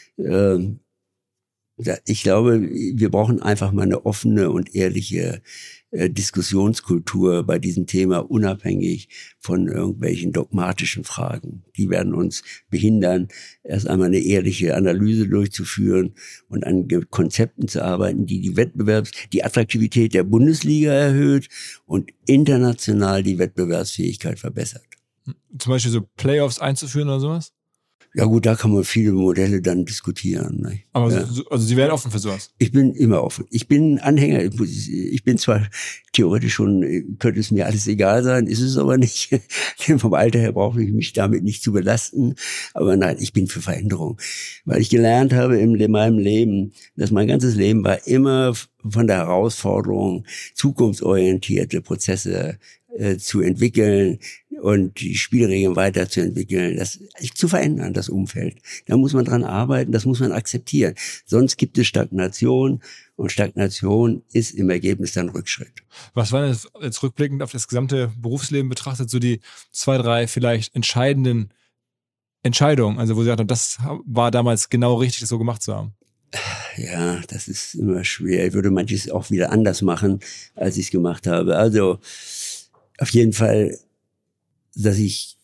Ich glaube, wir brauchen einfach mal eine offene und ehrliche Diskussionskultur bei diesem Thema, unabhängig von irgendwelchen dogmatischen Fragen. Die werden uns behindern, erst einmal eine ehrliche Analyse durchzuführen und an Konzepten zu arbeiten, die die Attraktivität der Bundesliga erhöht und international die Wettbewerbsfähigkeit verbessert. Zum Beispiel so Playoffs einzuführen oder sowas? Ja gut, da kann man viele Modelle dann diskutieren. Ne? Aber ja. Also Sie wären offen für sowas? Ich bin immer offen. Ich bin Anhänger. Ich bin zwar theoretisch schon, könnte es mir alles egal sein, ist es aber nicht. Vom Alter her brauche ich mich damit nicht zu belasten. Aber nein, ich bin für Veränderung. Weil ich gelernt habe in meinem Leben, dass mein ganzes Leben war immer von der Herausforderung, zukunftsorientierte Prozesse zu entwickeln und die Spielregeln weiterzuentwickeln, das zu verändern, das Umfeld. Da muss man dran arbeiten, das muss man akzeptieren. Sonst gibt es Stagnation und Stagnation ist im Ergebnis dann Rückschritt. Was waren jetzt rückblickend auf das gesamte Berufsleben betrachtet, so die 2, 3 vielleicht entscheidenden Entscheidungen, also wo Sie sagten, das war damals genau richtig, das so gemacht zu haben? Ja, das ist immer schwer. Ich würde manches auch wieder anders machen, als ich es gemacht habe. Also auf jeden Fall, das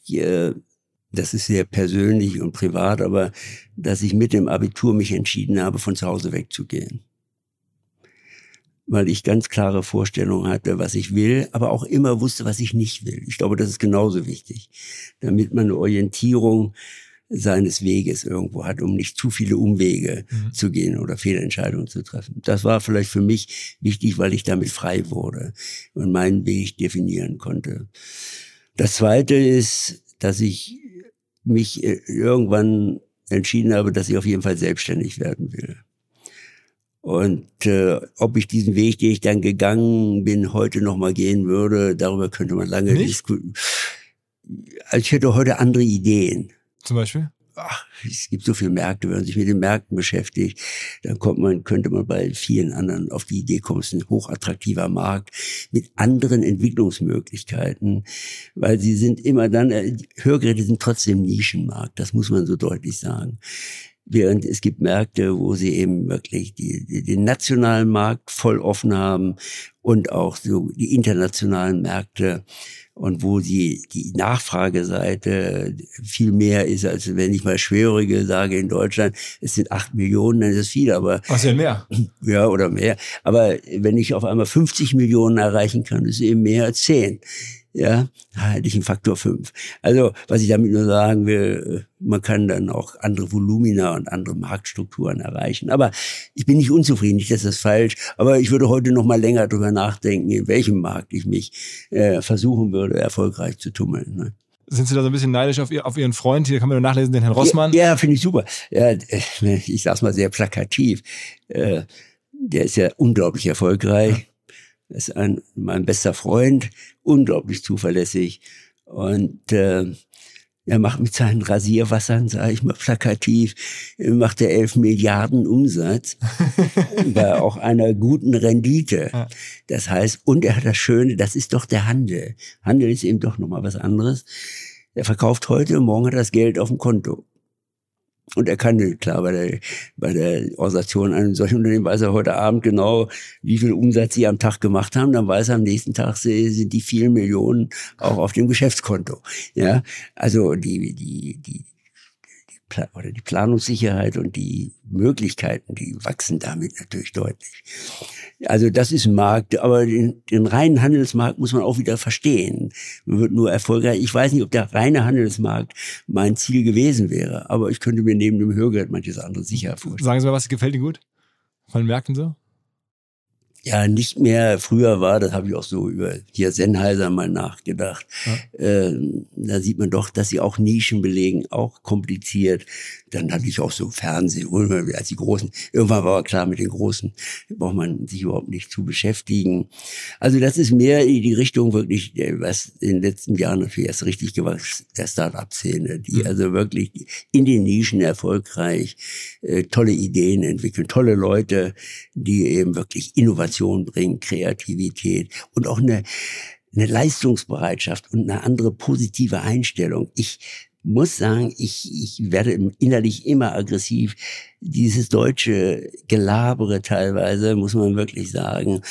ist sehr persönlich und privat, aber dass ich mit dem Abitur mich entschieden habe, von zu Hause wegzugehen. Weil ich ganz klare Vorstellungen hatte, was ich will, aber auch immer wusste, was ich nicht will. Ich glaube, das ist genauso wichtig, damit man eine Orientierung seines Weges irgendwo hat, um nicht zu viele Umwege zu gehen oder Fehlentscheidungen zu treffen. Das war vielleicht für mich wichtig, weil ich damit frei wurde und meinen Weg definieren konnte. Das Zweite ist, dass ich mich irgendwann entschieden habe, dass ich auf jeden Fall selbstständig werden will. Und ob ich diesen Weg, den ich dann gegangen bin, heute noch mal gehen würde, darüber könnte man lange diskutieren. Also ich hätte heute andere Ideen. Zum Beispiel? Ach, es gibt so viele Märkte, wenn man sich mit den Märkten beschäftigt, dann könnte man bei vielen anderen auf die Idee kommen, es ist ein hochattraktiver Markt mit anderen Entwicklungsmöglichkeiten, weil sie sind immer dann, Hörgeräte sind trotzdem Nischenmarkt, das muss man so deutlich sagen. während es gibt Märkte, wo sie eben wirklich den nationalen Markt voll offen haben und auch so die internationalen Märkte und wo die Nachfrageseite viel mehr ist, als wenn ich mal Schwerhörige sage in Deutschland, es sind 8 Millionen, dann ist es viel, aber... Was denn mehr? Ja, oder mehr. Aber wenn ich auf einmal 50 Millionen erreichen kann, ist es eben mehr als 10. Ja, hätte ich einen Faktor 5. Also, was ich damit nur sagen will, man kann dann auch andere Volumina und andere Marktstrukturen erreichen. Aber ich bin nicht unzufrieden, nicht, dass das falsch, aber ich würde heute noch mal länger drüber nachdenken, in welchem Markt ich mich versuchen würde, erfolgreich zu tummeln. Ne? Sind Sie da so ein bisschen neidisch auf Ihren Freund? Hier kann man nur nachlesen, den Herrn Rossmann. Ja, finde ich super. Ja, ich sag's mal sehr plakativ. Der ist ja unglaublich erfolgreich. Ja. Das ist mein bester Freund, unglaublich zuverlässig. Und er macht mit seinen Rasierwassern, sage ich mal plakativ, macht er 11 Milliarden Umsatz bei auch einer guten Rendite. Ja. Das heißt, und er hat das Schöne, das ist doch der Handel. Handel ist eben doch nochmal was anderes. Er verkauft heute und morgen hat er das Geld auf dem Konto. Und er kann, klar, bei der Organisation eines solchen Unternehmen weiß er heute Abend genau, wie viel Umsatz sie am Tag gemacht haben. Dann weiß er, am nächsten Tag sind die vielen Millionen auch auf dem Geschäftskonto. Ja, also die Planungssicherheit und die Möglichkeiten, die wachsen damit natürlich deutlich. Also das ist ein Markt, aber den reinen Handelsmarkt muss man auch wieder verstehen. Man wird nur erfolgreich. Ich weiß nicht, ob der reine Handelsmarkt mein Ziel gewesen wäre, aber ich könnte mir neben dem Hörgeld manches andere sicher vorstellen. Sagen Sie mal, was gefällt Ihnen gut von den Märkten so? Ja, nicht mehr früher war, das habe ich auch so über hier Sennheiser mal nachgedacht. Ja. Da sieht man doch, dass sie auch Nischen belegen, auch kompliziert. Dann hatte ich auch so Fernsehen, als die Großen. Irgendwann war klar, mit den Großen braucht man sich überhaupt nicht zu beschäftigen. Also das ist mehr in die Richtung wirklich, was in den letzten Jahren natürlich erst richtig gewachsen, der Start-up-Szene, die also wirklich in den Nischen erfolgreich tolle Ideen entwickeln, tolle Leute, die eben wirklich Innovation bringen, Kreativität und auch eine Leistungsbereitschaft und eine andere positive Einstellung. Ich muss sagen, ich werde innerlich immer aggressiv. Dieses deutsche Gelabere teilweise, muss man wirklich sagen,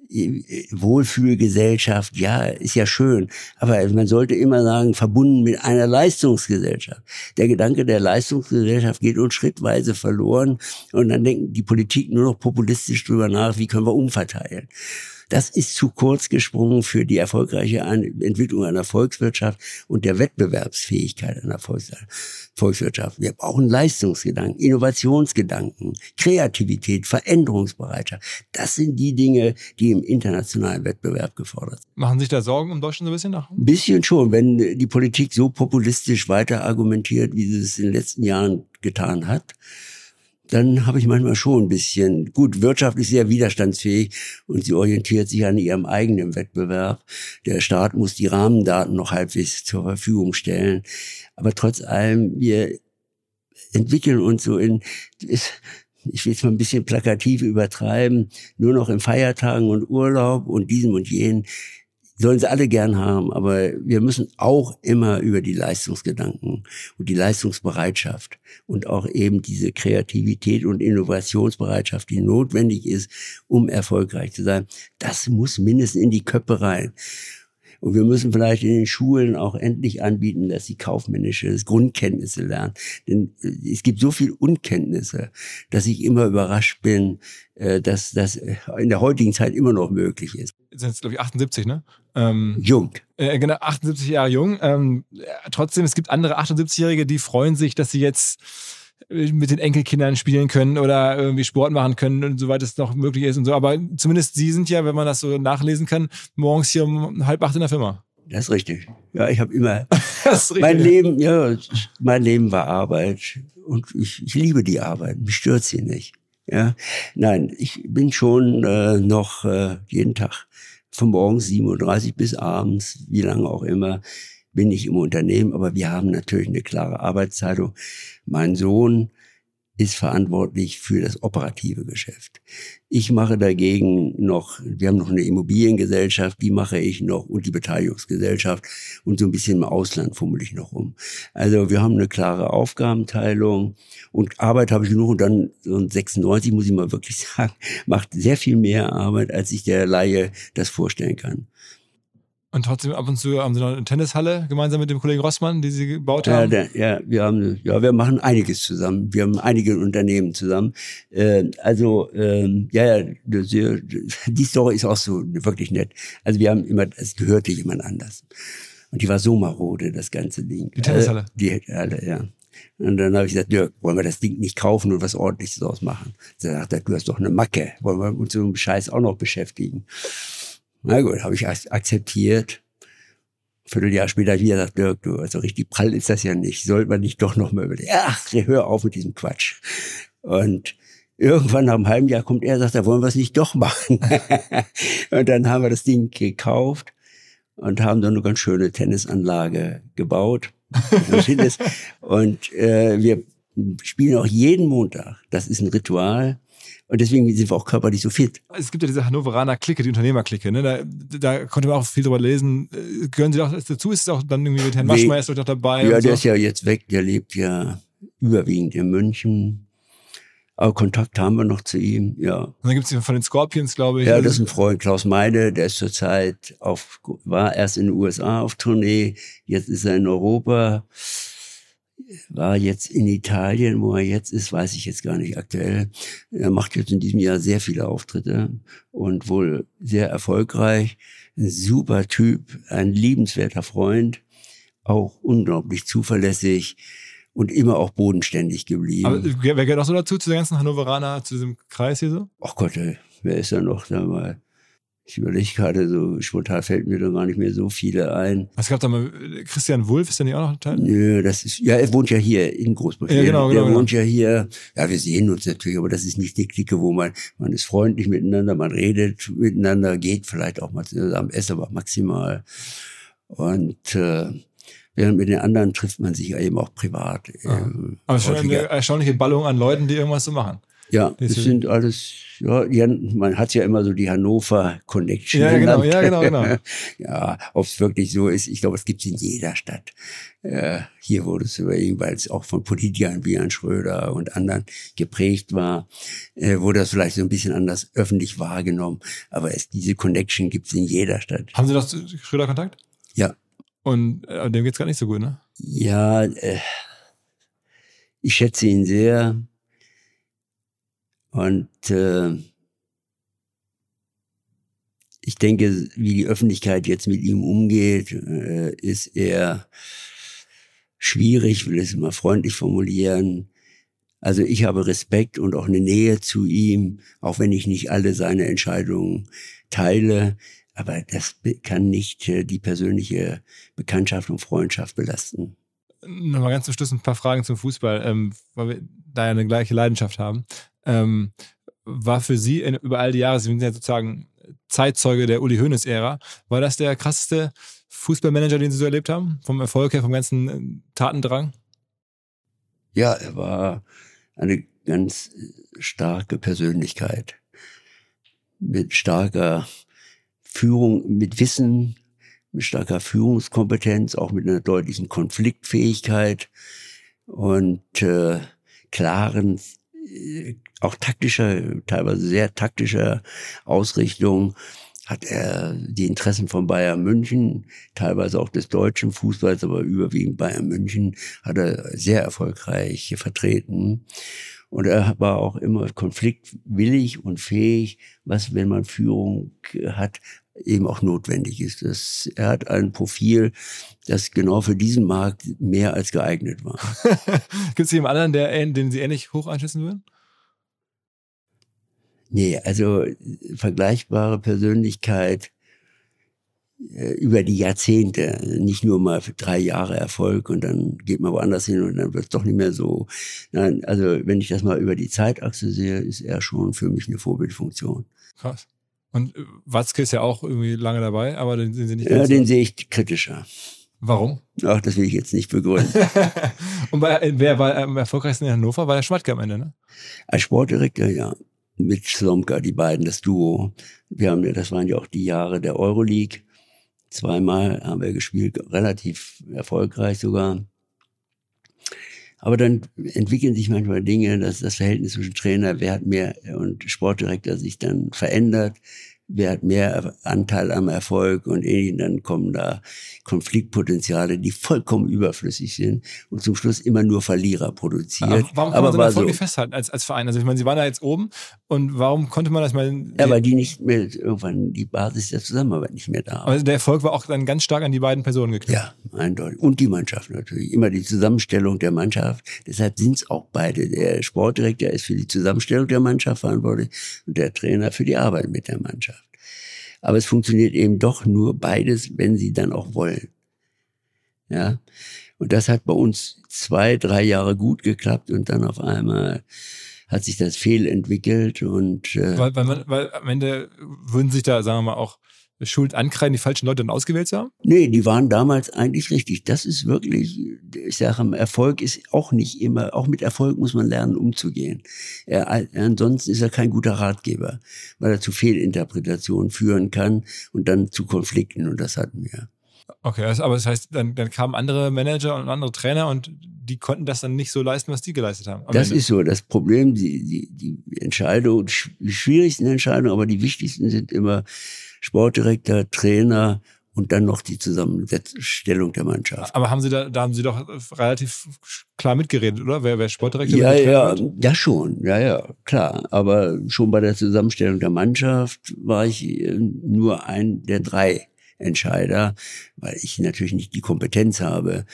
Wohlfühlgesellschaft, ja, ist ja schön, aber man sollte immer sagen, verbunden mit einer Leistungsgesellschaft. Der Gedanke der Leistungsgesellschaft geht uns schrittweise verloren und dann denkt die Politik nur noch populistisch drüber nach, wie können wir umverteilen. Das ist zu kurz gesprungen für die erfolgreiche Entwicklung einer Volkswirtschaft und der Wettbewerbsfähigkeit einer Volkswirtschaft. Wir brauchen Leistungsgedanken, Innovationsgedanken, Kreativität, Veränderungsbereitschaft. Das sind die Dinge, die im internationalen Wettbewerb gefordert sind. Machen Sie sich da Sorgen um Deutschland so ein bisschen nach? Ein bisschen schon, wenn die Politik so populistisch weiter argumentiert, wie sie es in den letzten Jahren getan hat. Dann habe ich manchmal schon ein bisschen, gut, Wirtschaft ist sehr widerstandsfähig und sie orientiert sich an ihrem eigenen Wettbewerb. Der Staat muss die Rahmendaten noch halbwegs zur Verfügung stellen. Aber trotz allem, wir entwickeln uns so ich will es mal ein bisschen plakativ übertreiben, nur noch in Feiertagen und Urlaub und diesem und jenen. Sollen sie alle gern haben, aber wir müssen auch immer über die Leistungsgedanken und die Leistungsbereitschaft und auch eben diese Kreativität und Innovationsbereitschaft, die notwendig ist, um erfolgreich zu sein, das muss mindestens in die Köpfe rein. Und wir müssen vielleicht in den Schulen auch endlich anbieten, dass sie kaufmännische Grundkenntnisse lernen. Denn es gibt so viel Unkenntnisse, dass ich immer überrascht bin, dass das in der heutigen Zeit immer noch möglich ist. Sind jetzt, glaube ich, 78, ne? Jung. Genau, 78 Jahre jung. Trotzdem, es gibt andere 78-Jährige, die freuen sich, dass sie jetzt mit den Enkelkindern spielen können oder irgendwie Sport machen können und soweit es noch möglich ist und so. Aber zumindest Sie sind ja, wenn man das so nachlesen kann, morgens hier um 7:30 in der Firma. Das ist richtig. Ja, ich habe immer mein Leben war Arbeit und ich liebe die Arbeit. Mich stört sie nicht. Ja, nein, ich bin schon noch jeden Tag von morgens 7:30 Uhr bis abends, wie lange auch immer, bin ich im Unternehmen, aber wir haben natürlich eine klare Arbeitsteilung. Mein Sohn ist verantwortlich für das operative Geschäft. Ich mache dagegen noch, wir haben noch eine Immobiliengesellschaft, die mache ich noch und die Beteiligungsgesellschaft und so ein bisschen im Ausland fummel ich noch rum. Also wir haben eine klare Aufgabenteilung und Arbeit habe ich genug und dann so ein 96, muss ich mal wirklich sagen, macht sehr viel mehr Arbeit, als sich der Laie das vorstellen kann. Und trotzdem ab und zu haben Sie noch eine Tennishalle gemeinsam mit dem Kollegen Rossmann, die Sie gebaut haben? Wir machen einiges zusammen. Wir haben einige Unternehmen zusammen. Die Story ist auch so wirklich nett. Also wir haben immer, es gehörte jemand anders. Und die war so marode, das ganze Ding. Die Tennishalle? Die Halle, ja. Und dann habe ich gesagt, Dirk, wollen wir das Ding nicht kaufen und was Ordentliches draus machen? Da sagt er, du hast doch eine Macke. Wollen wir uns so einem Scheiß auch noch beschäftigen? Na gut, habe ich akzeptiert. Vierteljahr später wieder gesagt, Dirk, du, also richtig prall ist das ja nicht. Sollte man nicht doch noch mal überlegen. Ach, hör auf mit diesem Quatsch. Und irgendwann nach einem halben Jahr kommt er und sagt, da wollen wir es nicht doch machen. Und dann haben wir das Ding gekauft und haben dann eine ganz schöne Tennisanlage gebaut. Und wir spielen auch jeden Montag. Das ist ein Ritual. Und deswegen sind wir auch körperlich so fit. Es gibt ja diese Hannoveraner Clique, die Unternehmerklicke. Ne? Da konnte man auch viel drüber lesen. Gehören Sie auch dazu? Ist es auch dann irgendwie mit Herrn Waschmeister doch dabei? Ja, und der so? ist ja jetzt weg. Der lebt ja überwiegend in München. Aber Kontakt haben wir noch zu ihm, ja. Und dann gibt es von den Scorpions, glaube ich. Ja, das ist ein Freund, Klaus Meide. Der ist zurzeit war erst in den USA auf Tournee. Jetzt ist er in Europa. War jetzt in Italien, wo er jetzt ist, weiß ich jetzt gar nicht aktuell. Er macht jetzt in diesem Jahr sehr viele Auftritte und wohl sehr erfolgreich. Ein super Typ, ein liebenswerter Freund, auch unglaublich zuverlässig und immer auch bodenständig geblieben. Aber wer gehört auch so dazu, zu den ganzen Hannoveraner, zu diesem Kreis hier so? Ach Gott, wer ist da noch da mal? Ich überlege gerade, so spontan fällt mir da gar nicht mehr so viele ein. Es gab da mal Christian Wulff, ist der nicht auch noch Teil? Nö, er wohnt ja hier in Großbritannien. Ja, genau. Der wohnt ja hier. Ja, wir sehen uns natürlich, aber das ist nicht die Clique, wo man ist freundlich miteinander, man redet miteinander, geht vielleicht auch mal zusammen essen, aber maximal. Und während mit den anderen trifft man sich ja eben auch privat. Aber es ist schon eine erstaunliche Ballung an Leuten, die irgendwas so machen. Ja, das sind alles, man hat ja immer so die Hannover-Connection. Ja, genau. Ja, ob es wirklich so ist, ich glaube, es gibt es in jeder Stadt. Hier wurde es überlegen, weil es auch von Politikern wie Jan Schröder und anderen geprägt war, wurde das vielleicht so ein bisschen anders öffentlich wahrgenommen. Aber diese Connection gibt es in jeder Stadt. Haben Sie noch zu Schröder Kontakt? Ja. Und dem geht's gar nicht so gut, ne? Ja, ich schätze ihn sehr. Und ich denke, wie die Öffentlichkeit jetzt mit ihm umgeht, ist eher schwierig, will es mal freundlich formulieren. Also ich habe Respekt und auch eine Nähe zu ihm, auch wenn ich nicht alle seine Entscheidungen teile. Aber das kann nicht die persönliche Bekanntschaft und Freundschaft belasten. Nochmal ganz zum Schluss ein paar Fragen zum Fußball, weil wir da ja eine gleiche Leidenschaft haben. War für Sie über all die Jahre, Sie sind ja sozusagen Zeitzeuge der Uli Hoeneß-Ära, war das der krasseste Fußballmanager, den Sie so erlebt haben? Vom Erfolg her, vom ganzen Tatendrang? Ja, er war eine ganz starke Persönlichkeit. Mit starker Führung, mit Wissen, mit starker Führungskompetenz, auch mit einer deutlichen Konfliktfähigkeit und klaren, auch teilweise sehr taktischer Ausrichtung hat er die Interessen von Bayern München, teilweise auch des deutschen Fußballs, aber überwiegend Bayern München, hat er sehr erfolgreich vertreten. Und er war auch immer konfliktwillig und fähig, was, wenn man Führung hat, eben auch notwendig ist. Er hat ein Profil, das genau für diesen Markt mehr als geeignet war. Gibt es jemanden anderen, den Sie ähnlich hoch einschätzen würden? Nee, also vergleichbare Persönlichkeit über die Jahrzehnte, nicht nur mal für 3 Jahre Erfolg und dann geht man woanders hin und dann wird es doch nicht mehr so. Nein, also wenn ich das mal über die Zeitachse sehe, ist er schon für mich eine Vorbildfunktion. Krass. Und Watzke ist ja auch irgendwie lange dabei, aber den sehen Sie nicht. Ja, den sehe ich kritischer. Warum? Ach, das will ich jetzt nicht begründen. Und wer war am erfolgreichsten in Hannover? War der Schmatke am Ende, ne? Als Sportdirektor, ja. Mit Slomka, die beiden, das Duo. Das waren ja auch die Jahre der Euroleague. 2-mal haben wir gespielt, relativ erfolgreich sogar. Aber dann entwickeln sich manchmal Dinge, dass das Verhältnis zwischen Trainer, wer hat mehr und Sportdirektor sich dann verändert. Wer hat mehr Anteil am Erfolg und dann kommen da Konfliktpotenziale, die vollkommen überflüssig sind und zum Schluss immer nur Verlierer produziert. Warum kann man so einen Erfolg nicht festhalten als Verein? Also ich meine, Sie waren da jetzt oben und warum konnte man das mal... Ja, weil die nicht mehr, irgendwann die Basis der Zusammenarbeit nicht mehr da war. Also der Erfolg war auch dann ganz stark an die beiden Personen geknüpft. Ja, eindeutig. Und die Mannschaft natürlich. Immer die Zusammenstellung der Mannschaft. Deshalb sind es auch beide. Der Sportdirektor ist für die Zusammenstellung der Mannschaft verantwortlich und der Trainer für die Arbeit mit der Mannschaft. Aber es funktioniert eben doch nur beides, wenn sie dann auch wollen. Ja. Und das hat bei uns 2-3 Jahre gut geklappt und dann auf einmal hat sich das fehlentwickelt und weil am Ende würden sich da, sagen wir mal, auch Schuld ankreiden, die falschen Leute dann ausgewählt zu haben? Nee, die waren damals eigentlich richtig. Das ist wirklich, ich sage, Erfolg ist auch nicht immer, auch mit Erfolg muss man lernen, umzugehen. Ansonsten ist er kein guter Ratgeber, weil er zu Fehlinterpretationen führen kann und dann zu Konflikten und das hatten wir. Okay, aber das heißt, dann kamen andere Manager und andere Trainer und die konnten das dann nicht so leisten, was die geleistet haben. Das ist so, das Problem, die Entscheidung, die schwierigsten Entscheidungen, aber die wichtigsten sind immer Sportdirektor, Trainer und dann noch die Zusammenstellung der Mannschaft. Aber da haben Sie doch relativ klar mitgeredet, oder? Wer Sportdirektor Ja, schon. Ja, klar. Aber schon bei der Zusammenstellung der Mannschaft war ich nur ein der 3 Entscheider, weil ich natürlich nicht die Kompetenz habe,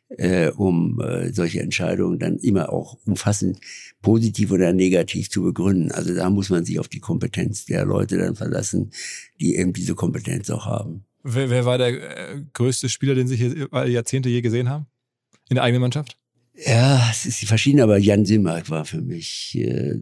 um solche Entscheidungen dann immer auch umfassend positiv oder negativ zu begründen. Also da muss man sich auf die Kompetenz der Leute dann verlassen, die eben diese Kompetenz auch haben. Wer war der größte Spieler, den Sie hier über Jahrzehnte je gesehen haben? In der eigenen Mannschaft? Ja, es ist verschieden, aber Jan Simak war für mich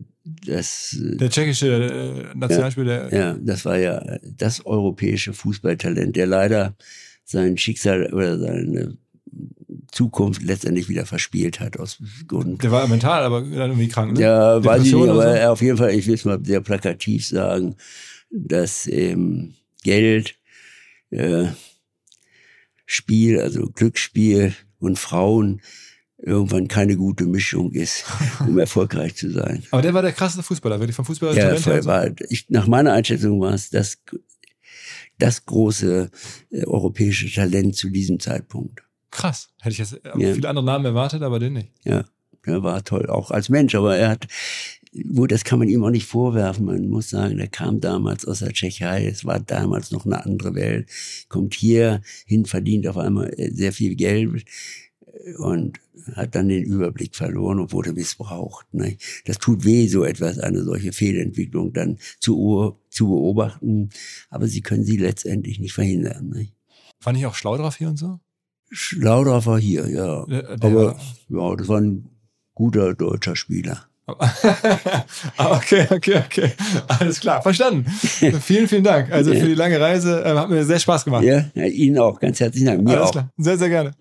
der tschechische Nationalspieler. Ja, das war ja das europäische Fußballtalent, der leider sein Schicksal oder seine Zukunft letztendlich wieder verspielt hat aus Grund. Der war mental, aber dann irgendwie krank, ne? Ja, weiß ich nicht, aber so? auf jeden Fall, ich will es mal sehr plakativ sagen, dass Geld, Spiel, also Glücksspiel und Frauen irgendwann keine gute Mischung ist, um erfolgreich zu sein. Aber der war der krasseste Fußballer, wirklich vom Fußballer. Ja, nach meiner Einschätzung war es das große europäische Talent zu diesem Zeitpunkt. Krass. Hätte ich jetzt viele andere Namen erwartet, aber den nicht. Ja, der war toll, auch als Mensch, aber das kann man ihm auch nicht vorwerfen. Man muss sagen, der kam damals aus der Tschechei, es war damals noch eine andere Welt, kommt hier hin, verdient auf einmal sehr viel Geld und hat dann den Überblick verloren und wurde missbraucht. Ne? Das tut weh, so etwas, eine solche Fehlentwicklung dann zu beobachten, aber sie können sie letztendlich nicht verhindern. Ne? War nicht auch Schlaudraff hier und so? Schlaudraff war hier, ja. Aber ja, das war ein guter deutscher Spieler. Okay. Alles klar, verstanden. Vielen, vielen Dank. Also für die lange Reise hat mir sehr Spaß gemacht. Ja, Ihnen auch. Ganz herzlichen Dank. Mir Alles auch. Klar. Sehr, sehr gerne.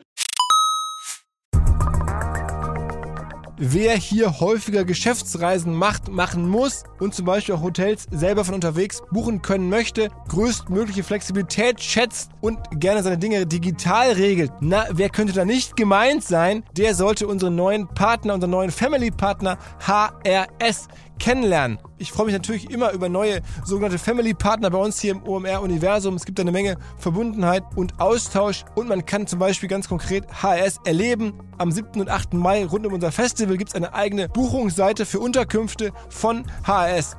Wer hier häufiger Geschäftsreisen machen muss und zum Beispiel auch Hotels selber von unterwegs buchen können möchte, größtmögliche Flexibilität schätzt und gerne seine Dinge digital regelt. Na, wer könnte da nicht gemeint sein? Der sollte unseren neuen Family-Partner HRS kennenlernen. Ich freue mich natürlich immer über neue sogenannte Family-Partner bei uns hier im OMR-Universum. Es gibt eine Menge Verbundenheit und Austausch und man kann zum Beispiel ganz konkret HRS erleben. Am 7. und 8. Mai rund um unser Festival gibt es eine eigene Buchungsseite für Unterkünfte von HRS.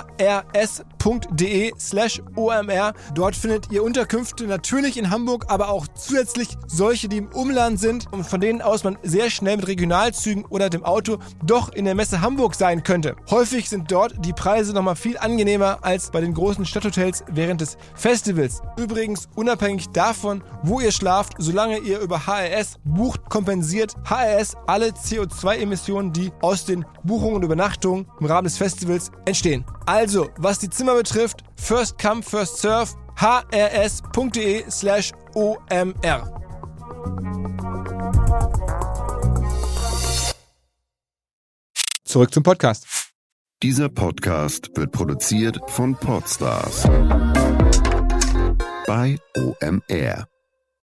hrs.de/omr. Dort findet ihr Unterkünfte natürlich in Hamburg, aber auch zusätzlich solche, die im Umland sind und von denen aus man sehr schnell mit Regionalzügen oder dem Auto doch in der Messe Hamburg sein könnte. Häufig sind dort die Preise nochmal viel angenehmer als bei den großen Stadthotels während des Festivals. Übrigens, unabhängig davon, wo ihr schlaft, solange ihr über HRS bucht, kompensiert HRS alle CO2-Emissionen, die aus den Buchungen und Übernachtungen im Rahmen des Festivals entstehen. Also, was die Zimmer betrifft, first come, first serve, hrs.de/omr. zurück zum Podcast. Dieser Podcast wird produziert von Podstars bei OMR.